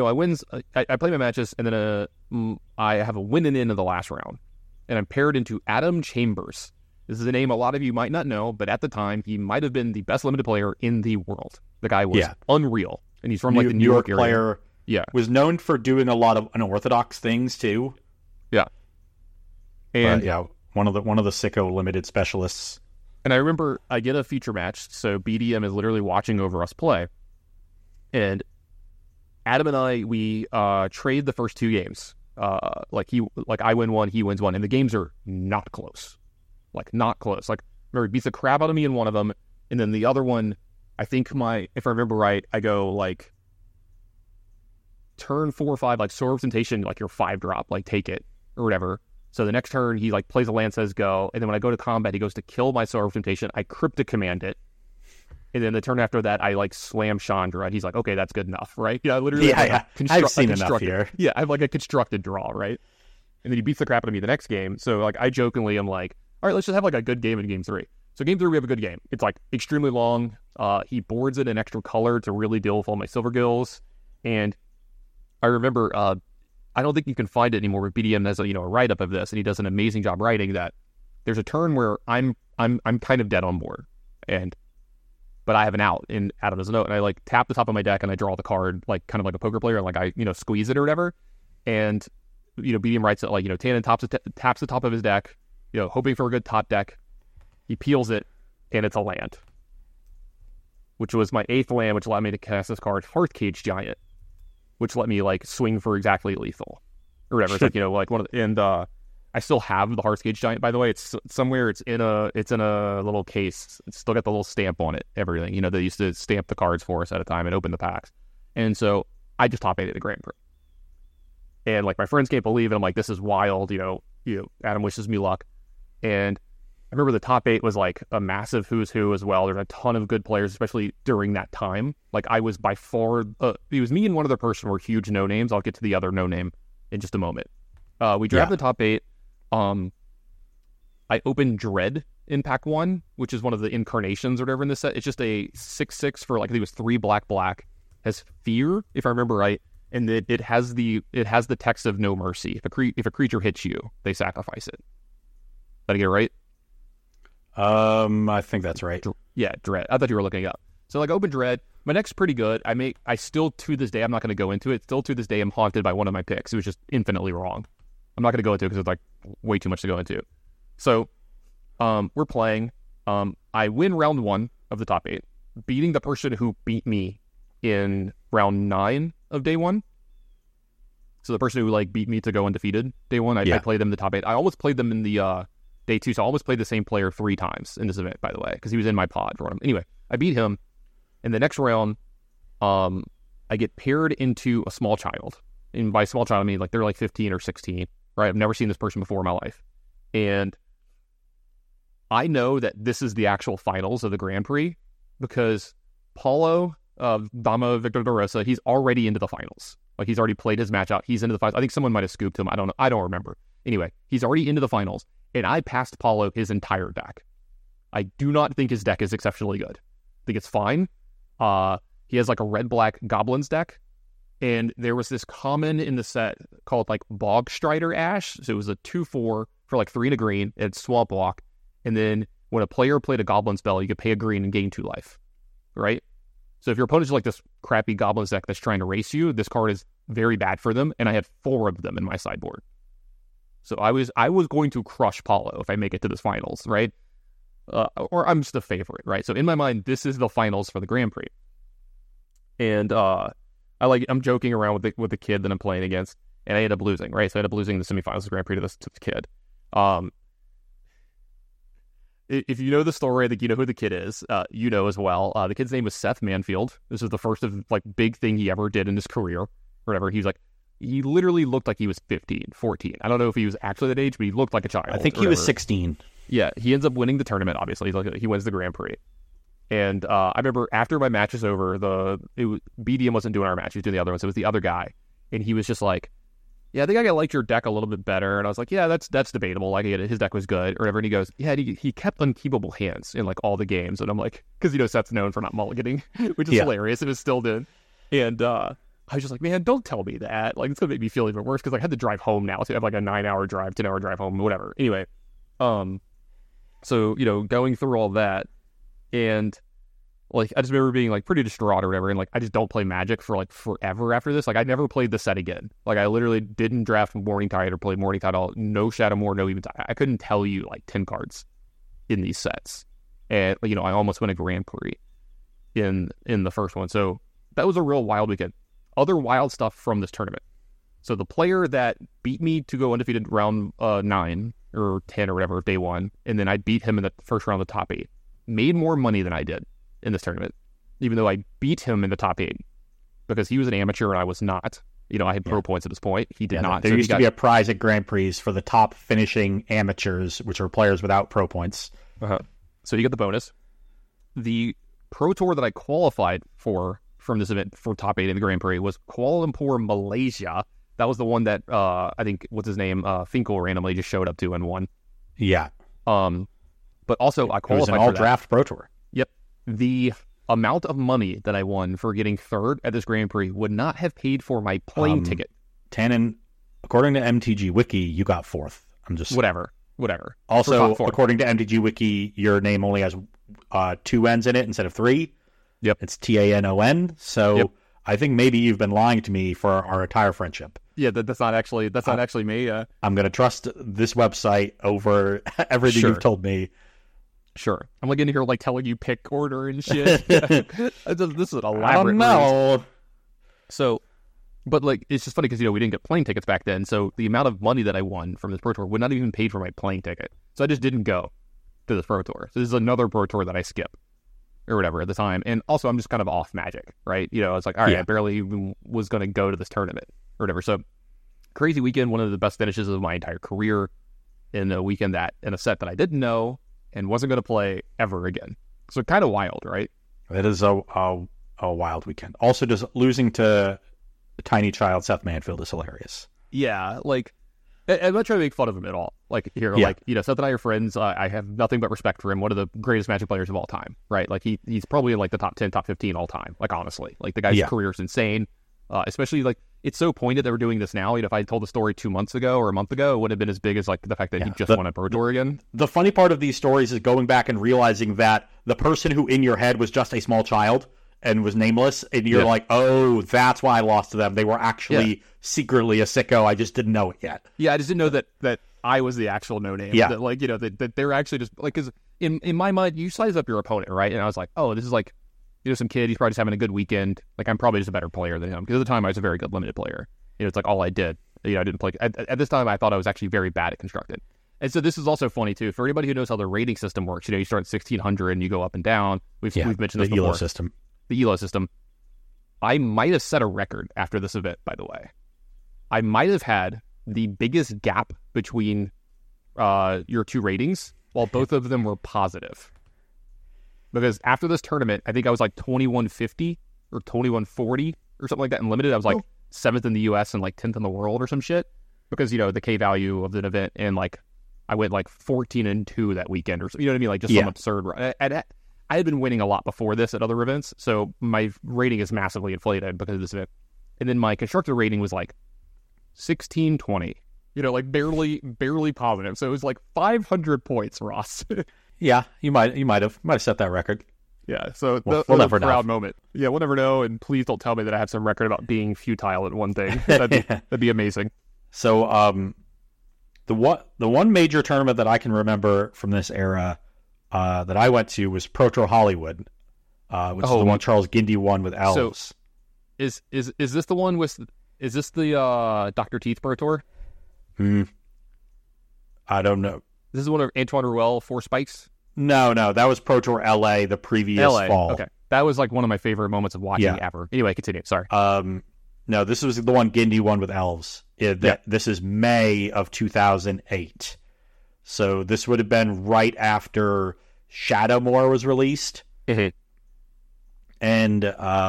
I play my matches, and then I have a win and in the last round. And I'm paired into Adam Chambers. This is a name a lot of you might not know, but at the time he might have been the best limited player in the world. The guy was unreal. And he's from like the New York area. Player. Yeah. Was known for doing a lot of unorthodox things too. Yeah. And one of the sicko limited specialists. And I remember I get a feature match, so BDM is literally watching over us play. And Adam and I, we trade the first 2 games. Like I win 1, he wins 1, and the games are not close. Like not close. Like remember, he beats the crap out of me in one of them, and then the other one, I think if I remember right, I go like turn 4 or 5, like Sword of Temptation, like your 5-drop, like take it or whatever. So the next turn he like plays a land, says go, and then when I go to combat, he goes to kill my Sword of Temptation. I Cryptic Command it, And then the turn after that, I like slam Chandra, and he's like, "Okay, that's good enough, right?" Yeah, literally. I've seen enough here. Yeah, I have like a constructed draw, right? And then he beats the crap out of me the next game. So like, I jokingly am like, "All right, let's just have like a good game in game 3." So game 3, we have a good game. It's like extremely long. He boards it in extra color to really deal with all my silver gills. And I remember, I don't think you can find it anymore, but BDM has a write up of this, and he does an amazing job writing that. There's a turn where I'm kind of dead on board, but I have an out, and Adam doesn't know. And I like tap the top of my deck, and I draw the card like kind of like a poker player, and like I squeeze it or whatever. And BDM writes it like Tannen taps the top of his deck, hoping for a good top deck. He peels it, and it's a land, which was my 8th land, which allowed me to cast this card, Hearthcage Giant, which let me like swing for exactly lethal or whatever. It's like like one of the, and I still have the Hearthcage Giant, by the way. It's somewhere. It's in a little case. It's still got the little stamp on it. Everything. They used to stamp the cards for us at a time and open the packs. And so I just top 8 at the Grand Prix. And like my friends can't believe it. I'm like, this is wild. Adam wishes me luck. And I remember the top 8 was like a massive who's who as well. There's a ton of good players, especially during that time. Like I was by far, it was me and one other person were huge no names. I'll get to the other no name in just a moment. We drafted the top 8. I opened Dread in pack 1, which is one of the incarnations or whatever in this set. It's just a 6/6 for like I think it was 3 black, has fear if I remember right, and it has the text of no mercy. If a creature hits you, they sacrifice it. Did I get it right? I think that's right. Yeah, Dread. I thought you were looking it up. So like open Dread. My deck's pretty good. I still to this day, I'm not going to go into it. Still to this day, I'm haunted by one of my picks. It was just infinitely wrong. I'm not going to go into it because it's like way too much to go into. So we're playing. I win round 1 of the top 8, beating the person who beat me in round 9 of day 1. So the person who like beat me to go undefeated day 1, I played them in the top 8. I almost played them in the day 2, so I almost played the same player 3 times in this event, by the way, because he was in my pod for one. Anyway, I beat him. In the next round, I get paired into a small child. And by small child, I mean like they're like 15 or 16. Right, I've never seen this person before in my life. And I know that this is the actual finals of the Grand Prix because Paulo Dama Victor de Rosa, he's already into the finals. Like he's already played his match out. He's into the finals. I think someone might have scooped him. I don't know. I don't remember. Anyway, he's already into the finals. And I passed Paulo his entire deck. I do not think his deck is exceptionally good. I think it's fine. He has like a red-black goblins deck. And there was this common in the set called like Bogstrider Ash. So it was a 2/4 for like 3 and a green. It's Swamp Walk. And then when a player played a goblin spell, you could pay a green and gain 2 life. Right? So if your opponent's like this crappy goblins deck that's trying to race you, this card is very bad for them. And I had 4 of them in my sideboard. So I was going to crush Paulo if I make it to this finals, right? Or I'm just a favorite, right? So in my mind, this is the finals for the Grand Prix. And I'm joking around with the kid that I'm playing against, and I ended up losing, right? So I ended up losing the semifinals of the Grand Prix to this kid. If you know the story, I think you know who the kid is. You know as well. The kid's name was Seth Manfield. This is the first of like big thing he ever did in his career, or whatever. He literally looked like he was 15, 14. I don't know if he was actually that age, but he looked like a child. I think he was 16. Yeah, he ends up winning the tournament, obviously. He wins the Grand Prix. And I remember after my match is over, BDM wasn't doing our match. He was doing the other one. So it was the other guy. And he was just like, yeah, I think I liked your deck a little bit better. And I was like, yeah, that's debatable. Like, his deck was good or whatever. And he goes, yeah, he kept unkeepable hands in like all the games. And I'm like, because, Seth's known for not mulliganing, which is hilarious. And it still did. And I was just like, man, don't tell me that. Like, it's going to make me feel even worse because I had to drive home now. So I have like a 9-hour drive, 10-hour drive home, whatever. Anyway, so, going through all that, and like I just remember being like pretty distraught or whatever, and like I just don't play Magic for like forever after this. Like I never played the set again. Like I literally didn't draft Morningtide or play Morningtide at all. No Shadowmoor, no Eventide. I couldn't tell you like 10 cards in these sets, and I almost won a Grand Prix in the first one. So that was a real wild weekend. Other wild stuff from this tournament. So the player that beat me to go undefeated round 9 or 10 or whatever day 1, and then I beat him in the first round of the top 8, made more money than I did in this tournament, even though I beat him in the top 8 because he was an amateur and I was not. I had pro points at this point. He did not. There used to be a prize at Grand Prix for the top finishing amateurs, which are players without pro points. So you get the bonus. The Pro Tour that I qualified for from this event for top 8 in the Grand Prix was Kuala Lumpur, Malaysia. That was the one that I think, what's his name, Finkel randomly just showed up to and won. Yeah. But also I qualified it was an for all-draft Pro Tour. Yep. The amount of money that I won for getting third at this Grand Prix would not have paid for my plane ticket. Tannen, according to MTG Wiki, you got fourth. I'm just whatever. Also, according to MTG Wiki, your name only has 2 N's in it instead of 3. Yep. It's TANON. So yep. I think maybe you've been lying to me for our entire friendship. Yeah, that's not actually me. I'm going to trust this website over everything you've told me. Sure. I'm like in here like telling you pick order and shit. This is an elaborate I don't know. Ruse. So, but like, it's just funny because, we didn't get plane tickets back then. So the amount of money that I won from this Pro Tour would not even pay for my plane ticket. So I just didn't go to this Pro Tour. So this is another Pro Tour that I skip or whatever at the time. And also I'm just kind of off magic, right? I was like, all right, I barely even was going to go to this tournament or whatever. So crazy weekend, one of the best finishes of my entire career in a weekend in a set that I didn't know and wasn't going to play ever again. So kind of wild, right? It is a wild weekend. Also, just losing to tiny child Seth Manfield is hilarious. Yeah, like, I'm not trying to make fun of him at all. Like, like, Seth and I are friends. I have nothing but respect for him. One of the greatest Magic players of all time, right? Like, he's probably in, like, the top 10, top 15 all time. Like, honestly. Like, the guy's career is insane. Especially, like, it's so pointed that we're doing this now. If I had told the story 2 months ago or a month ago, it would have been as big as, like, the fact that he just won a Pro Tour again. The funny part of these stories is going back and realizing that the person who in your head was just a small child and was nameless, and you're like, oh, that's why I lost to them. They were actually secretly a sicko. I just didn't know it yet. Yeah, I just didn't know that I was the actual no-name. Yeah. That, like, that they're actually just, like, because in my mind, you size up your opponent, right? And I was like, oh, this is like, some kid, he's probably just having a good weekend. Like, I'm probably just a better player than him. Because at the time, I was a very good limited player. It's like all I did. I didn't play. At this time, I thought I was actually very bad at Constructed. And so this is also funny, too. For anybody who knows how the rating system works, you start at 1,600 and you go up and down. We've mentioned this before. The ELO system. The ELO system. I might have set a record after this event, by the way. I might have had the biggest gap between your two ratings while both of them were positive. Because after this tournament, I think I was like 2150 or 2140 or something like that in limited. I was like 7th in the US and like 10th in the world or some shit. Because, the K value of the event, and like I went like 14-2 that weekend or so, you know what I mean? Like just some absurd run. I had been winning a lot before this at other events, so my rating is massively inflated because of this event. And then my constructor rating was like 1620, like barely positive. So it was like 500 points, Ross. Yeah, you might have set that record. Yeah, so we'll never proud know. moment. Yeah, we'll never know, and please don't tell me that I have some record about being futile at one thing. That'd be amazing. So, the one major tournament that I can remember from this era that I went to was Pro Tour Hollywood, which is the one Charles Gindy won with Elves. So, is this the one with? Is this the Dr. Teeth Pro Tour? I don't know. This is one of Antoine Ruel 4 spikes. No, that was Pro Tour LA the previous fall. Okay, that was like one of my favorite moments of watching ever. Anyway, continue. Sorry. No, this was the one Gindy won with Elves. This is May of 2008. So this would have been right after Shadowmoor was released. Mm-hmm. And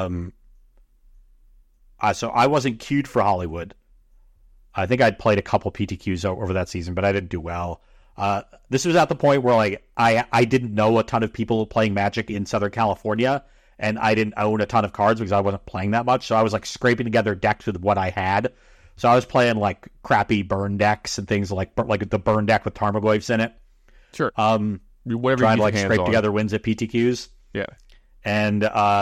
so I wasn't queued for Hollywood. I think I'd played a couple PTQs over that season, but I didn't do well. This was at the point where like I didn't know a ton of people playing Magic in Southern California, and I didn't own a ton of cards because I wasn't playing that much. So I was like scraping together decks with what I had. So I was playing like crappy burn decks and things like the burn deck with Tarmogoyfs in it. Sure. Whatever. Trying to like scrape together wins at PTQs. Yeah. And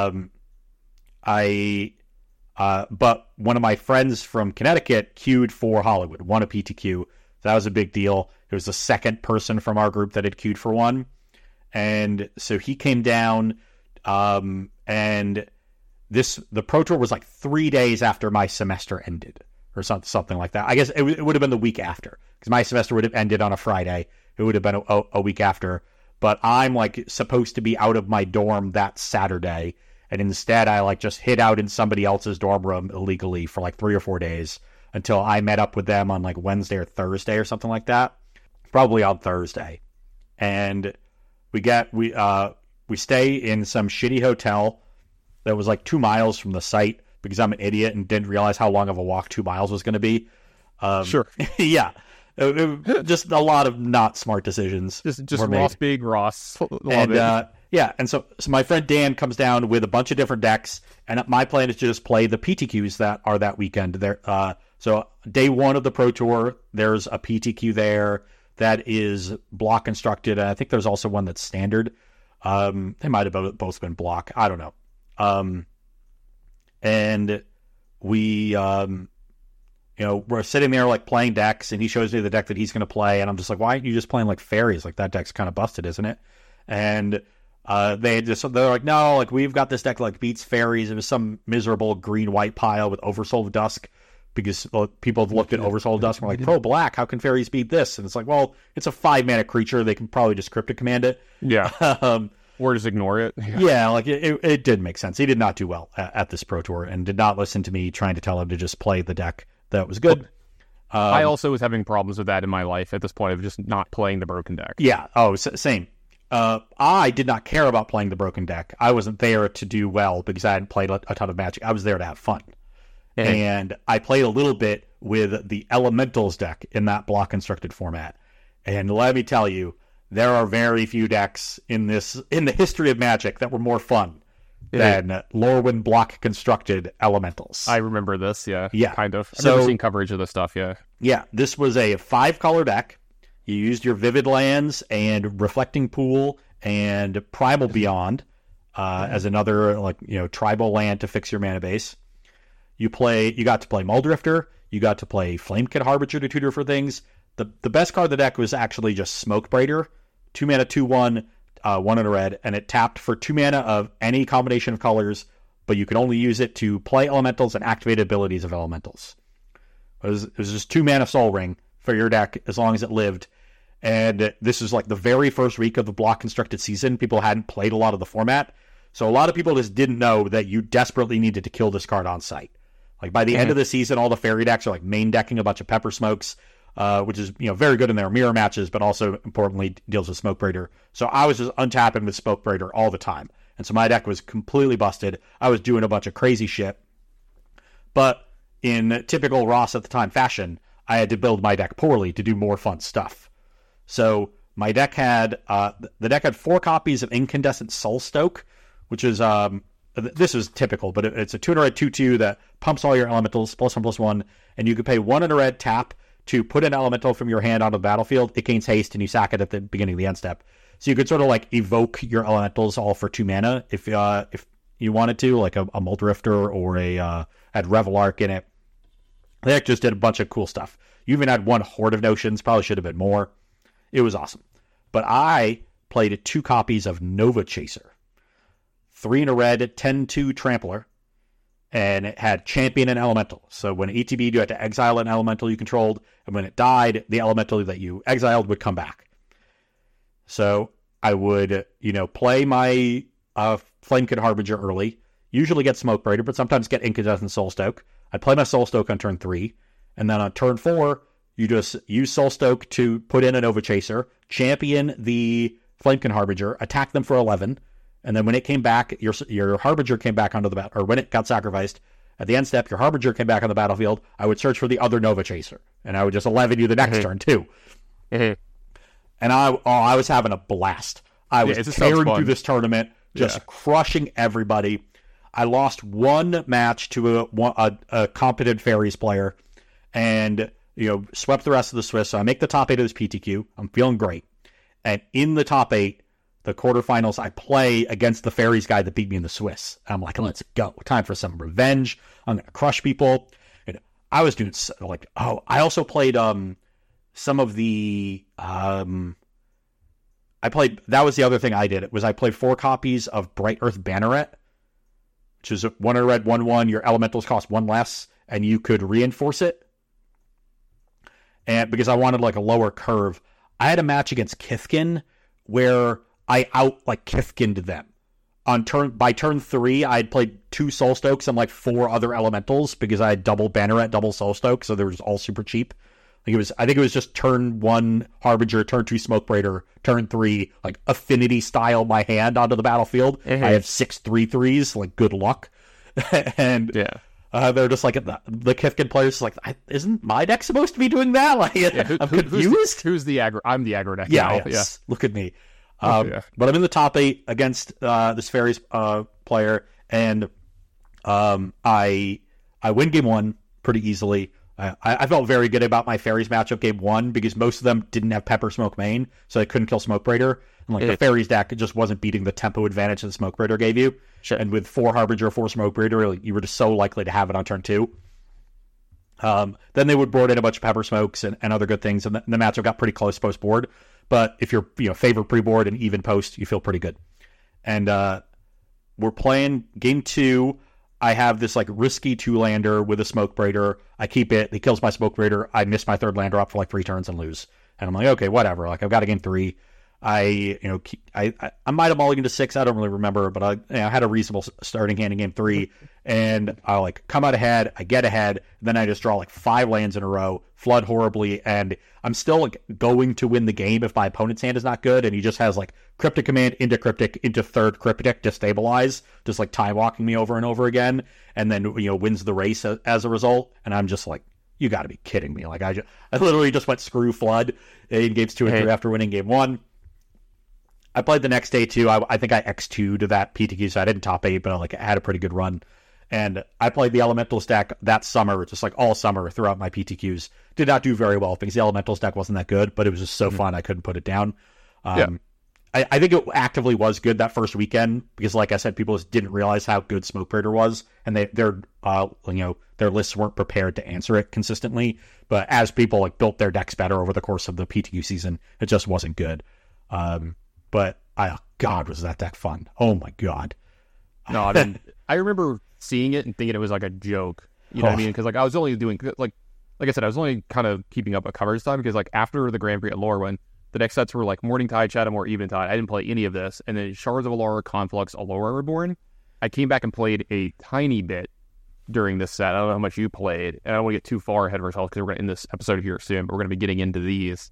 but one of my friends from Connecticut queued for Hollywood, won a PTQ. So that was a big deal. It was the second person from our group that had queued for one. And so he came down, and the Pro Tour was like 3 days after my semester ended, or something like that. I guess it would have been the week after, because my semester would have ended on a Friday. It would have been a week after. But I'm like supposed to be out of my dorm that Saturday, and instead I like just hid out in somebody else's dorm room illegally for like 3 or 4 days until I met up with them on like Wednesday or Thursday or something like that. Probably on Thursday. And we we stay in some shitty hotel that was like 2 miles from the site because I'm an idiot and didn't realize how long of a walk 2 miles was going to be. Sure. Yeah. Just a lot of not smart decisions. Just Ross being Ross. Love and it. So my friend Dan comes down with a bunch of different decks, and my plan is to just play the PTQs that are that weekend. There, so day one of the Pro Tour, there's a PTQ there that is block constructed, and I think there's also one that's standard. They might have both been block. I don't know. And we, we're sitting there like playing decks, and he shows me the deck that he's going to play, and I'm just like, why aren't you just playing like fairies? Like that deck's kind of busted, isn't it? And they're like, no, like we've got this deck that like beats fairies. It was some miserable green-white pile with Oversoul of Dusk because people have looked at Oversoul of Dusk and were like, pro black, how can fairies beat this? And it's like, well, it's a 5-mana creature. They can probably just cryptic command it. Yeah. Or just ignore it. Yeah, like it did make sense. He did not do well at this Pro Tour and did not listen to me trying to tell him to just play the deck that was good. I also was having problems with that in my life at this point of just not playing the broken deck. Yeah. Oh, same. I did not care about playing the broken deck. I wasn't there to do well because I hadn't played a ton of Magic. I was there to have fun. Mm-hmm. And I played a little bit with the Elementals deck in that block constructed format. And let me tell you, there are very few decks in the history of Magic that were more fun than Lorwyn block constructed Elementals. I remember this, yeah. Yeah. Kind of. I've never seen coverage of this stuff, yeah. Yeah, this was a 5-color deck. You used your Vivid Lands and Reflecting Pool and Primal Beyond as another tribal land to fix your mana base. You got to play Muldrifter. You got to play Flamekit Harbinger to tutor for things. The best card of the deck was actually just Smoke Braider. 2 mana, 2/1, 1 in a red, and it tapped for 2 mana of any combination of colors, but you could only use it to play elementals and activate abilities of elementals. It was just 2 mana Soul Ring for your deck as long as it lived. And this is like the very first week of the block constructed season. People hadn't played a lot of the format. So a lot of people just didn't know that you desperately needed to kill this card on site. Like by the end of the season, all the fairy decks are like main decking a bunch of Pepper Smokes, which is very good in their mirror matches, but also importantly deals with Smoke Braider. So I was just untapping with Smoke Braider all the time. And so my deck was completely busted. I was doing a bunch of crazy shit. But in typical Ross at the time fashion, I had to build my deck poorly to do more fun stuff. So my deck had 4 copies of Incandescent Soulstoke, which is this is typical, but it's a 2 in a red 2/2 that pumps all your elementals +1/+1, and you can pay 1 in a red tap to put an elemental from your hand onto the battlefield. It gains haste, and you sack it at the beginning of the end step. So you could sort of like evoke your elementals all for 2 mana if you wanted to, like a Muldrifter or had Revelark in it. The deck just did a bunch of cool stuff. You even had 1 Horde of Notions, probably should have been more. It was awesome. But I played 2 copies of Nova Chaser. 3 in a red, 10/2 Trampler. And it had Champion and Elemental. So when ETB'd, you had to exile an elemental you controlled. And when it died, the elemental that you exiled would come back. So I would, play my Flamekit Harbinger early. Usually get Smoke Braider, but sometimes get Incandescent Soulstoke. I'd play my Soulstoke on turn 3. And then on turn 4, you just use Soulstoke to put in a Nova Chaser, champion the Flamekit Harbinger, attack them for 11, and then when it came back, your Harbinger came back onto the battle, or when it got sacrificed, at the end step, your Harbinger came back on the battlefield, I would search for the other Nova Chaser, and I would just 11 you the next turn, too. And I was having a blast. I was tearing through this tournament, just crushing everybody. I lost 1 match to a competent Fairies player, and swept the rest of the Swiss. So I make the top 8 of this PTQ. I'm feeling great. And in the top 8, the quarterfinals, I play against the Fairies guy that beat me in the Swiss. I'm like, let's go. Time for some revenge. I'm going to crush people. And I was doing I also played some of the that was the other thing I did. I played 4 copies of Bright Earth Banneret, which is 1 in a red, 1/1. Your elementals cost 1 less, and you could reinforce it. And because I wanted like a lower curve, I had a match against Kithkin where I Kithkined them. By turn 3, I had played 2 Soulstokes and like 4 other elementals because I had double Banneret, double Soulstoke, so they were just all super cheap. I think it was just turn 1 Harbinger, turn 2 Smokebreaker, turn 3 like Affinity style my hand onto the battlefield. I have 6 3/3s, like good luck. And they're just like the Kithkin players like, isn't my deck supposed to be doing that? Like, I'm confused. Who's the aggro? I'm the aggro deck. Yeah, now. yes. Look at me. But I'm in the top 8 against this Fairies player, and I win game 1 pretty easily. I felt very good about my Fairies matchup game 1 because most of them didn't have Pepper Smoke main, so they couldn't kill Smokebreaker. And like the Fairies deck just wasn't beating the tempo advantage that Smokebreaker gave you. Sure. And with 4 Harbinger, 4 Smokebreaker, you were just so likely to have it on turn 2. Then they would board in a bunch of Pepper Smokes and other good things, and the matchup got pretty close post board. But if you're favor pre board and even post, you feel pretty good. And we're playing game 2. I have this like risky 2-lander with a Smokebreaker. I keep it. He kills my Smokebreaker. I miss my 3rd lander up for like 3 turns and lose. And I'm like, okay, whatever. Like I've got a game 3. I might have mulliganed to 6. I don't really remember, but I had a reasonable starting hand in game 3, and I like come out ahead. I get ahead, then I just draw like 5 lands in a row, flood horribly, and I'm still like going to win the game if my opponent's hand is not good, and he just has like Cryptic Command into 3rd Cryptic to stabilize, just like time walking me over and over again, and then wins the race as a result. And I'm just like, you got to be kidding me! Like I literally just went screw flood in games 2 and 3 after winning game 1. I played the next day too. I think I X2'd to that PTQ, so I didn't top 8, but I had a pretty good run. And I played the Elementals deck that summer, just like all summer throughout my PTQs. Did not do very well because the Elementals deck wasn't that good, but it was just so fun I couldn't put it down. I think it actively was good that first weekend because, like I said, people just didn't realize how good Smokebreaker was, and their lists weren't prepared to answer it consistently. But as people like built their decks better over the course of the PTQ season, it just wasn't good. But God, was that deck fun? Oh my God! No, I mean, I remember seeing it and thinking it was like a joke. You know what I mean? Because like I was only doing like I said, I was only kind of keeping up a coverage time because like after the Grand Prix at Lorwyn, the next sets were like Morning Tide, Shadowmoor, Eventide. I didn't play any of this, and then Shards of Alara, Conflux, Alara Reborn. I came back and played a tiny bit during this set. I don't know how much you played, and I don't want to get too far ahead of ourselves because we're going to end this episode here soon. But we're going to be getting into these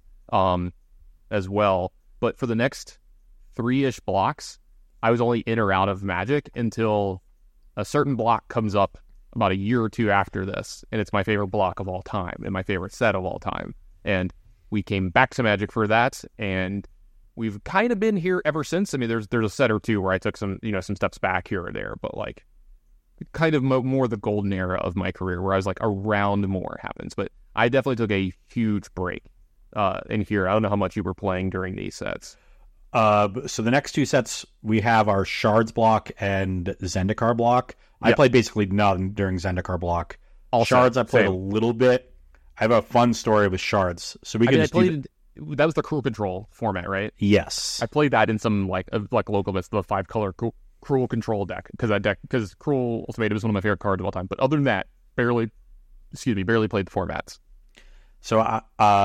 as well. But for the next 3-ish blocks, I was only in or out of Magic until a certain block comes up about a year or 2 after this, and it's my favorite block of all time and my favorite set of all time. And we came back to Magic for that, and we've kind of been here ever since. I mean, there's a set or 2 where I took some steps back here or there, but like kind of more the golden era of my career where I was like around more happens. But I definitely took a huge break in here. I don't know how much you were playing during these sets. So the next 2 sets we have are Shards block and Zendikar block. I played basically none during Zendikar block. Shards I played a little bit. I have a fun story with Shards. So we can that was the Cruel Control format, right? Yes. I played that in some like local bits, the 5-color Cruel Control deck because Cruel Ultimatum is one of my favorite cards of all time. But other than that, barely played the formats. So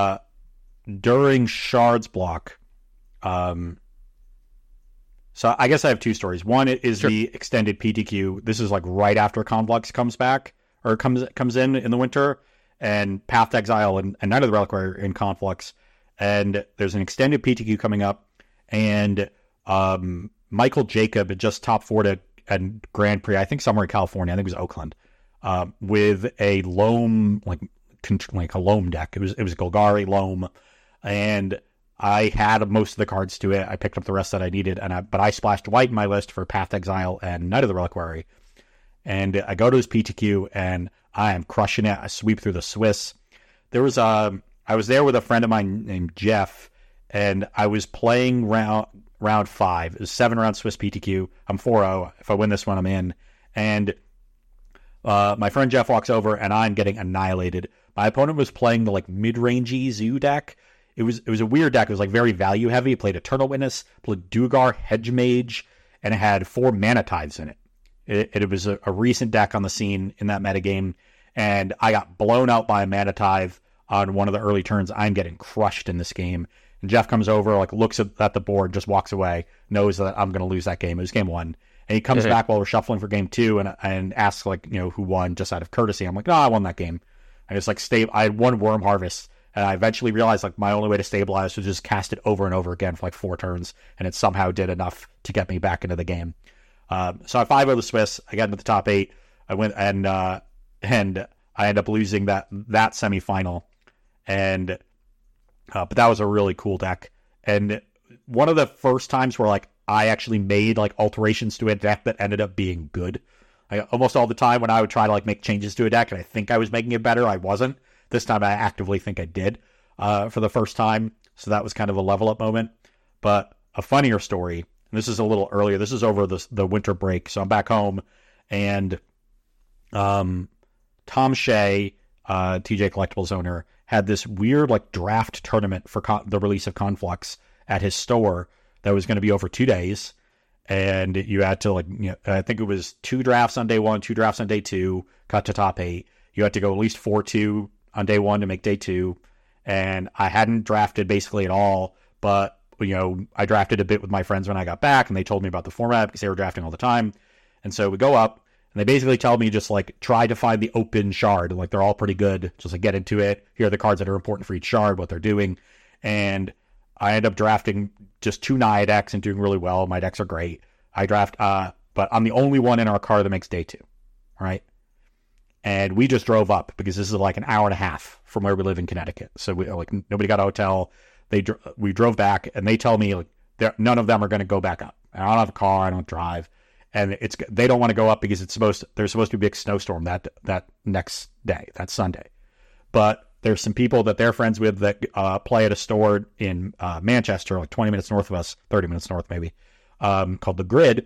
during Shards block, so I guess I have 2 stories. One is the extended PTQ. This is like right after Conflux comes back or comes in the winter, and Path to Exile and Night of the Reliquary are in Conflux, and there's an extended PTQ coming up, and Michael Jacob had just top 4'd at Grand Prix, I think somewhere in California, I think it was Oakland, with a Loam like a Loam deck. It was Golgari Loam, and I had most of the cards to it. I picked up the rest that I needed, but I splashed white in my list for Path to Exile and Night of the Reliquary. And I go to his PTQ, and I am crushing it. I sweep through the Swiss. I was there with a friend of mine named Jeff, and I was playing round 5. It was 7-round Swiss PTQ. I'm 4-0. If I win this one, I'm in. And my friend Jeff walks over, and I'm getting annihilated. My opponent was playing the like mid-rangey Zoo deck. It was a weird deck. It was like very value heavy. It played Eternal Witness, played Dugar, Hedge Mage, and it had 4 Mana Tithes in it. It was a recent deck on the scene in that metagame, and I got blown out by a Mana Tithe on one of the early turns. I'm getting crushed in this game. And Jeff comes over, like looks at the board, just walks away, knows that I'm going to lose that game. It was game 1. And he comes back while we're shuffling for game 2 and asks like, who won just out of courtesy. I'm like, no, I won that game. I just like I had 1 Worm Harvest, And I eventually realized like my only way to stabilize was just cast it over and over again for like 4 turns, and it somehow did enough to get me back into the game. So I 5-0 the Swiss. I got into the top 8. I went and I ended up losing that semifinal. And but that was a really cool deck. And one of the first times where like I actually made like alterations to a deck that ended up being good. Almost all the time when I would try to like make changes to a deck and I think I was making it better, I wasn't. This time I actively think I did for the first time. So that was kind of a level up moment. But a funnier story, and this is a little earlier. This is over the winter break. So I'm back home, and Tom Shea, TJ Collectibles owner, had this weird like draft tournament for the release of Conflux at his store that was going to be over 2 days. And you had to, like, you know, I think it was 2 drafts on day 1, 2 drafts on day 2, got to top 8. You had to go at least 4-2 on day 1 to make day 2. And I hadn't drafted basically at all, but, you know, I drafted a bit with my friends when I got back, and they told me about the format because they were drafting all the time. And so we go up, and they basically tell me just, like, try to find the open shard. Like, they're all pretty good. Just, like, get into it. Here are the cards that are important for each shard, what they're doing. And I end up drafting just 2 Naya decks and doing really well. My decks are great. I draft, but I'm the only one in our car that makes day 2, right? And we just drove up because this is like an hour and a half from where we live in Connecticut. So we like nobody got a hotel. We drove back, and they tell me like none of them are going to go back up. I don't have a car. I don't drive, and they don't want to go up because there's supposed to be a big snowstorm that next day, that Sunday, but there's some people that they're friends with that play at a store in Manchester, like 20 minutes north of us, 30 minutes north maybe, called The Grid,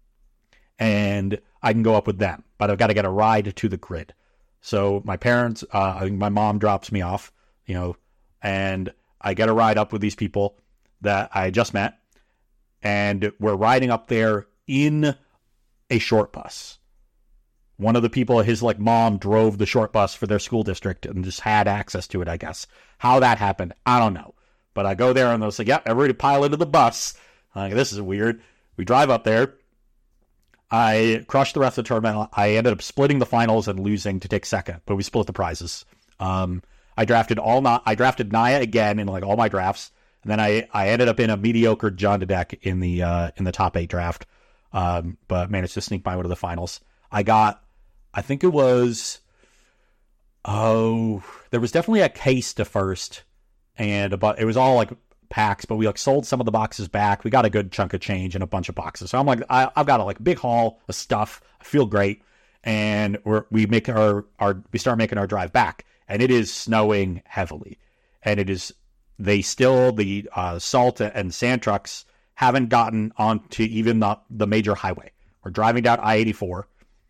and I can go up with them, but I've got to get a ride to The Grid. So my parents, I think my mom drops me off, you know, and I get a ride up with these people that I just met, and we're riding up there in a short bus. One of the people, his like mom, drove the short bus for their school district and just had access to it, I guess. How that happened, I don't know. But I go there and they'll say, "Yep, everybody pile into the bus." I'm like, this is weird. We drive up there. I crushed the rest of the tournament. I ended up splitting the finals and losing to take second, but we split the prizes. I drafted Naya again in like all my drafts, and then I ended up in a mediocre Jonda deck in the top 8 draft, but managed to sneak my way to the finals. I think it was, there was definitely a case to first, and it was all like packs, but we like sold some of the boxes back. We got a good chunk of change in a bunch of boxes. So I'm like, I've got a like big haul of stuff. I feel great. And we start making our drive back, and it is snowing heavily. And the salt and sand trucks haven't gotten onto even the major highway. We're driving down I-84.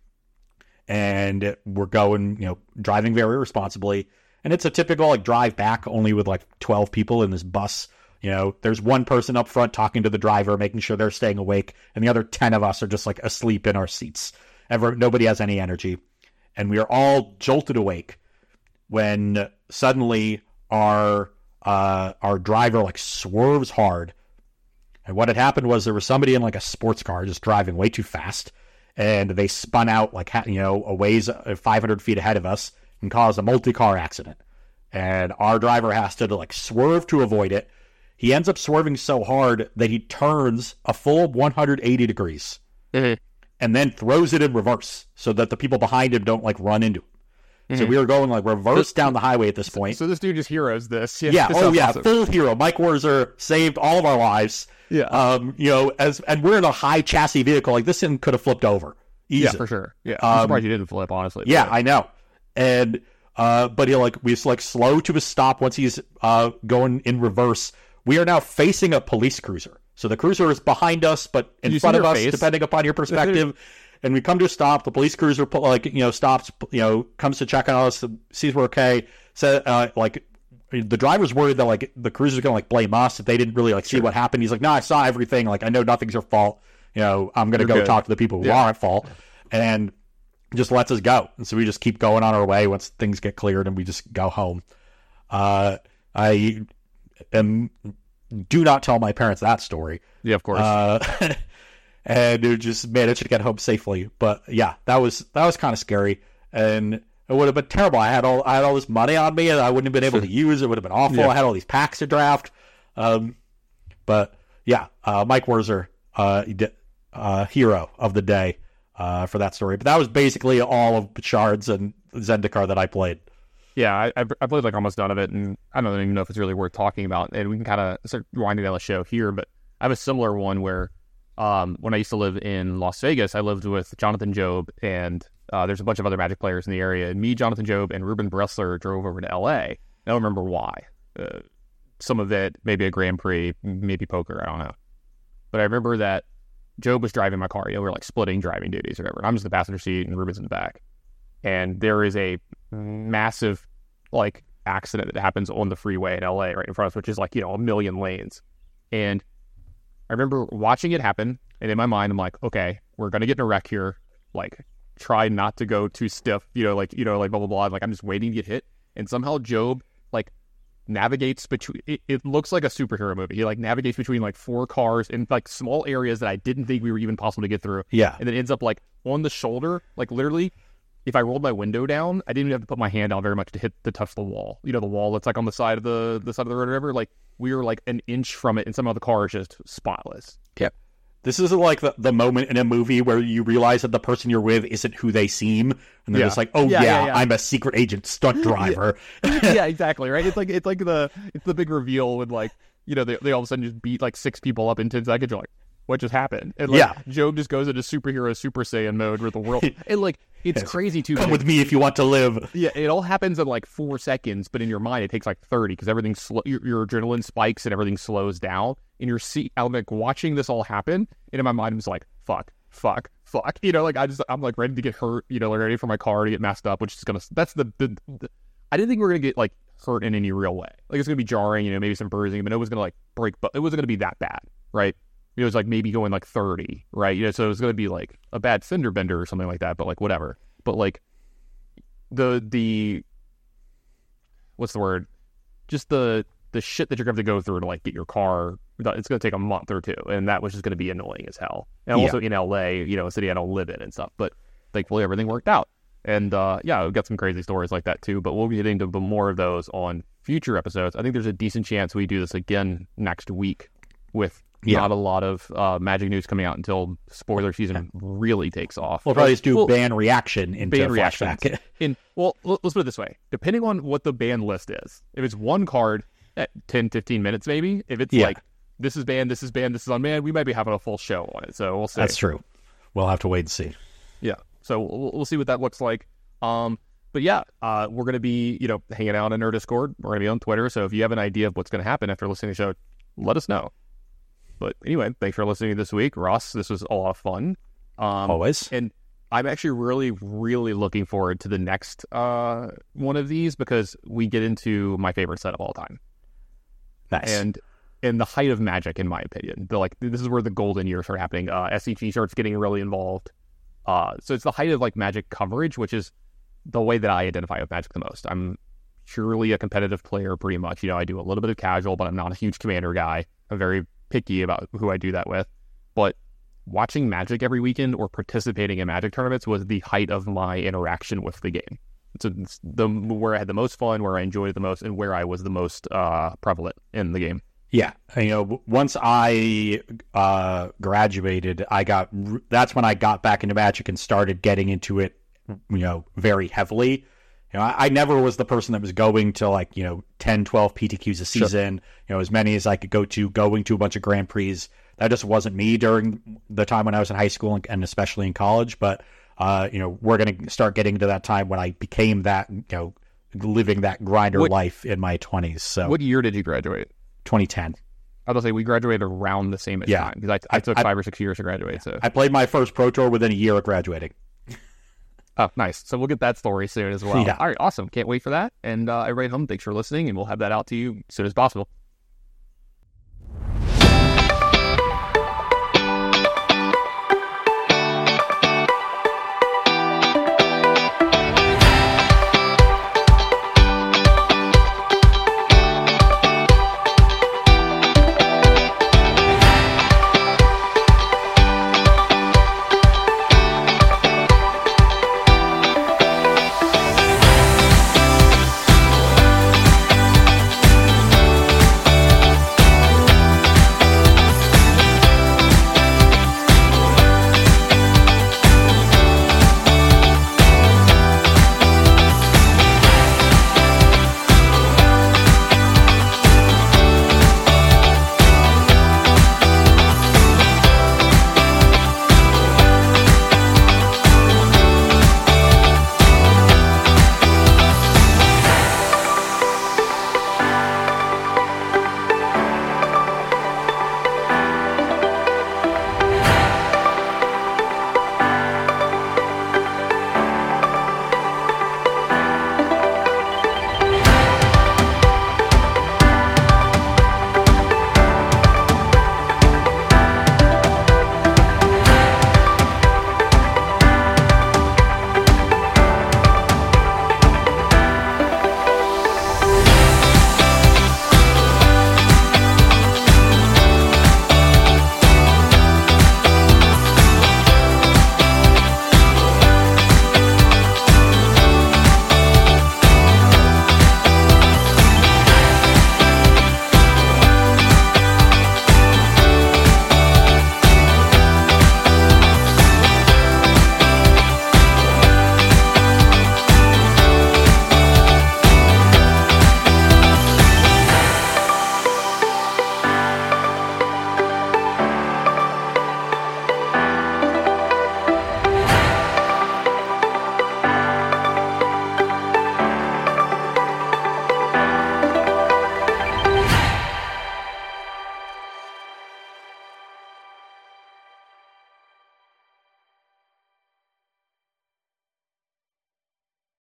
And we're going, you know, driving very responsibly. And it's a typical like drive back, only with like 12 people in this bus. You know, there's one person up front talking to the driver, making sure they're staying awake, and the other 10 of us are just like asleep in our seats. Nobody has any energy. And we are all jolted awake when suddenly our driver like swerves hard. And what had happened was there was somebody in like a sports car just driving way too fast. And they spun out like, you know, a ways 500 feet ahead of us and caused a multi-car accident. And our driver has to like swerve to avoid it. He ends up swerving so hard that he turns a full 180 degrees and then throws it in reverse so that the people behind him don't like run into him. So we were going like reverse down the highway at this point. So this dude just heroes this. Yeah. Awesome. Full hero. Mike Werzer saved all of our lives. Yeah. You know, and we're in a high chassis vehicle. Like this thing could have flipped over. Easy. Yeah, for sure. Yeah. I'm surprised you didn't flip, honestly. Yeah, I know. And but we slow to a stop once he's going in reverse. We are now facing a police cruiser. So the cruiser is behind us, but in front of us, depending upon your perspective. And we come to a stop. The police cruiser, stops. Comes to check on us, sees we're okay. So, the driver's worried that like the cruiser's gonna like blame us if they didn't really like see what happened. He's like, "No, I saw everything. Like, I know nothing's your fault. You know, I'm gonna go talk to the people who are at fault," and just lets us go. And so we just keep going on our way once things get cleared, and we just go home. Do not tell my parents that story. Yeah, of course. And just managed to get home safely. But yeah, that was kind of scary. And It would have been terrible. I had all this money on me, and I wouldn't have been able to use. It would have been awful. Yeah. I had all these packs to draft. But yeah, Mike Werzer, hero of the day for that story. But that was basically all of Shards and Zendikar that I played. Yeah, I played like almost none of it, and I don't even know if it's really worth talking about. And we can kind of start winding down the show here, but I have a similar one where when I used to live in Las Vegas, I lived with Jonathan Job, and there's a bunch of other Magic players in the area. And me, Jonathan Job, and Ruben Bressler drove over to LA. I don't remember why. Some of it, maybe a Grand Prix, maybe poker, I don't know. But I remember that Job was driving my car. We were like splitting driving duties or whatever. And I'm just in the passenger seat, and Ruben's in the back. And there is a massive like accident that happens on the freeway in LA right in front of us, which is like, a million lanes. And I remember watching it happen, and in my mind I'm like, okay, we're gonna get in a wreck here, like try not to go too stiff, like blah blah blah. Like I'm just waiting to get hit, and somehow Job like navigates between it looks like a superhero movie. He like navigates between like 4 cars in like small areas that I didn't think we were even possible to get through. Yeah. And then ends up like on the shoulder, like literally if I rolled my window down, I didn't even have to put my hand down very much to touch the wall. The wall that's like on the side of the road or whatever. Like we were like an inch from it, and somehow the car is just spotless. Yeah. This is like the moment in a movie where you realize that the person you're with isn't who they seem, and they're just like, "Oh yeah, I'm a secret agent stunt driver." Yeah, exactly. Right. It's like the big reveal when like they all of a sudden just beat like 6 people up in 10 seconds. You're like, what just happened? And like Job just goes into superhero Super Saiyan mode with the world, and like it's crazy too. Come with me if you want to live. Yeah, it all happens in like 4 seconds, but in your mind it takes like 30 because everything's slow. Your adrenaline spikes and everything slows down. In your seat, I'm like watching this all happen, and in my mind I'm just like, fuck. Like I'm like ready to get hurt. Like ready for my car to get messed up, which is gonna. That's the I didn't think we were gonna get like hurt in any real way. Like it's gonna be jarring, maybe some bruising, but no one's gonna like break. But it wasn't gonna be that bad, right? It was like maybe going like 30, right? So it was going to be like a bad fender bender or something like that, but like whatever. But like the what's the word? Just the shit that you're going to have to go through to like get your car. It's going to take a month or 2, and that was just going to be annoying as hell. And also in LA, a city I don't live in and stuff. But thankfully everything worked out. And we've got some crazy stories like that too. But we'll be getting to more of those on future episodes. I think there's a decent chance we do this again next week with. Not a lot of Magic news coming out until spoiler season really takes off. We'll probably just do ban reaction into flashback. Let's put it this way. Depending on what the ban list is, if it's one card at 10, 15 minutes maybe, if it's like, this is banned, this is unbanned, we might be having a full show on it. So we'll see. That's true. We'll have to wait and see. Yeah. So we'll see what that looks like. But yeah, we're going to be, hanging out in our Discord. We're going to be on Twitter. So if you have an idea of what's going to happen after listening to the show, let us know. But anyway, thanks for listening this week, Ross. This was a lot of fun. Always. And I'm actually really, really looking forward to the next one of these because we get into my favorite set of all time. Nice. And in the height of Magic, in my opinion. This is where the golden years are happening. SCG starts getting really involved. So it's the height of like Magic coverage, which is the way that I identify with Magic the most. I'm purely a competitive player pretty much. I do a little bit of casual, but I'm not a huge Commander guy. I'm very picky about who I do that with, but watching Magic every weekend or participating in Magic tournaments was the height of my interaction with the game. It's where I had the most fun, where I enjoyed it the most, and where I was the most prevalent in the game. Yeah, once I graduated, that's when I got back into Magic and started getting into it, very heavily. I never was the person that was going to 10, 12 PTQs a season, as many as I could going to a bunch of Grand Prix. That just wasn't me during the time when I was in high school and especially in college. But, we're going to start getting to that time when I became that, living that grinder life in my 20s. So what year did you graduate? 2010. I was say we graduated around the same time because I took 5 or 6 years to graduate. So I played my first Pro Tour within a year of graduating. Oh, nice. So we'll get that story soon as well. Yeah. All right, awesome. Can't wait for that. And everybody at home, thanks for listening, and we'll have that out to you as soon as possible.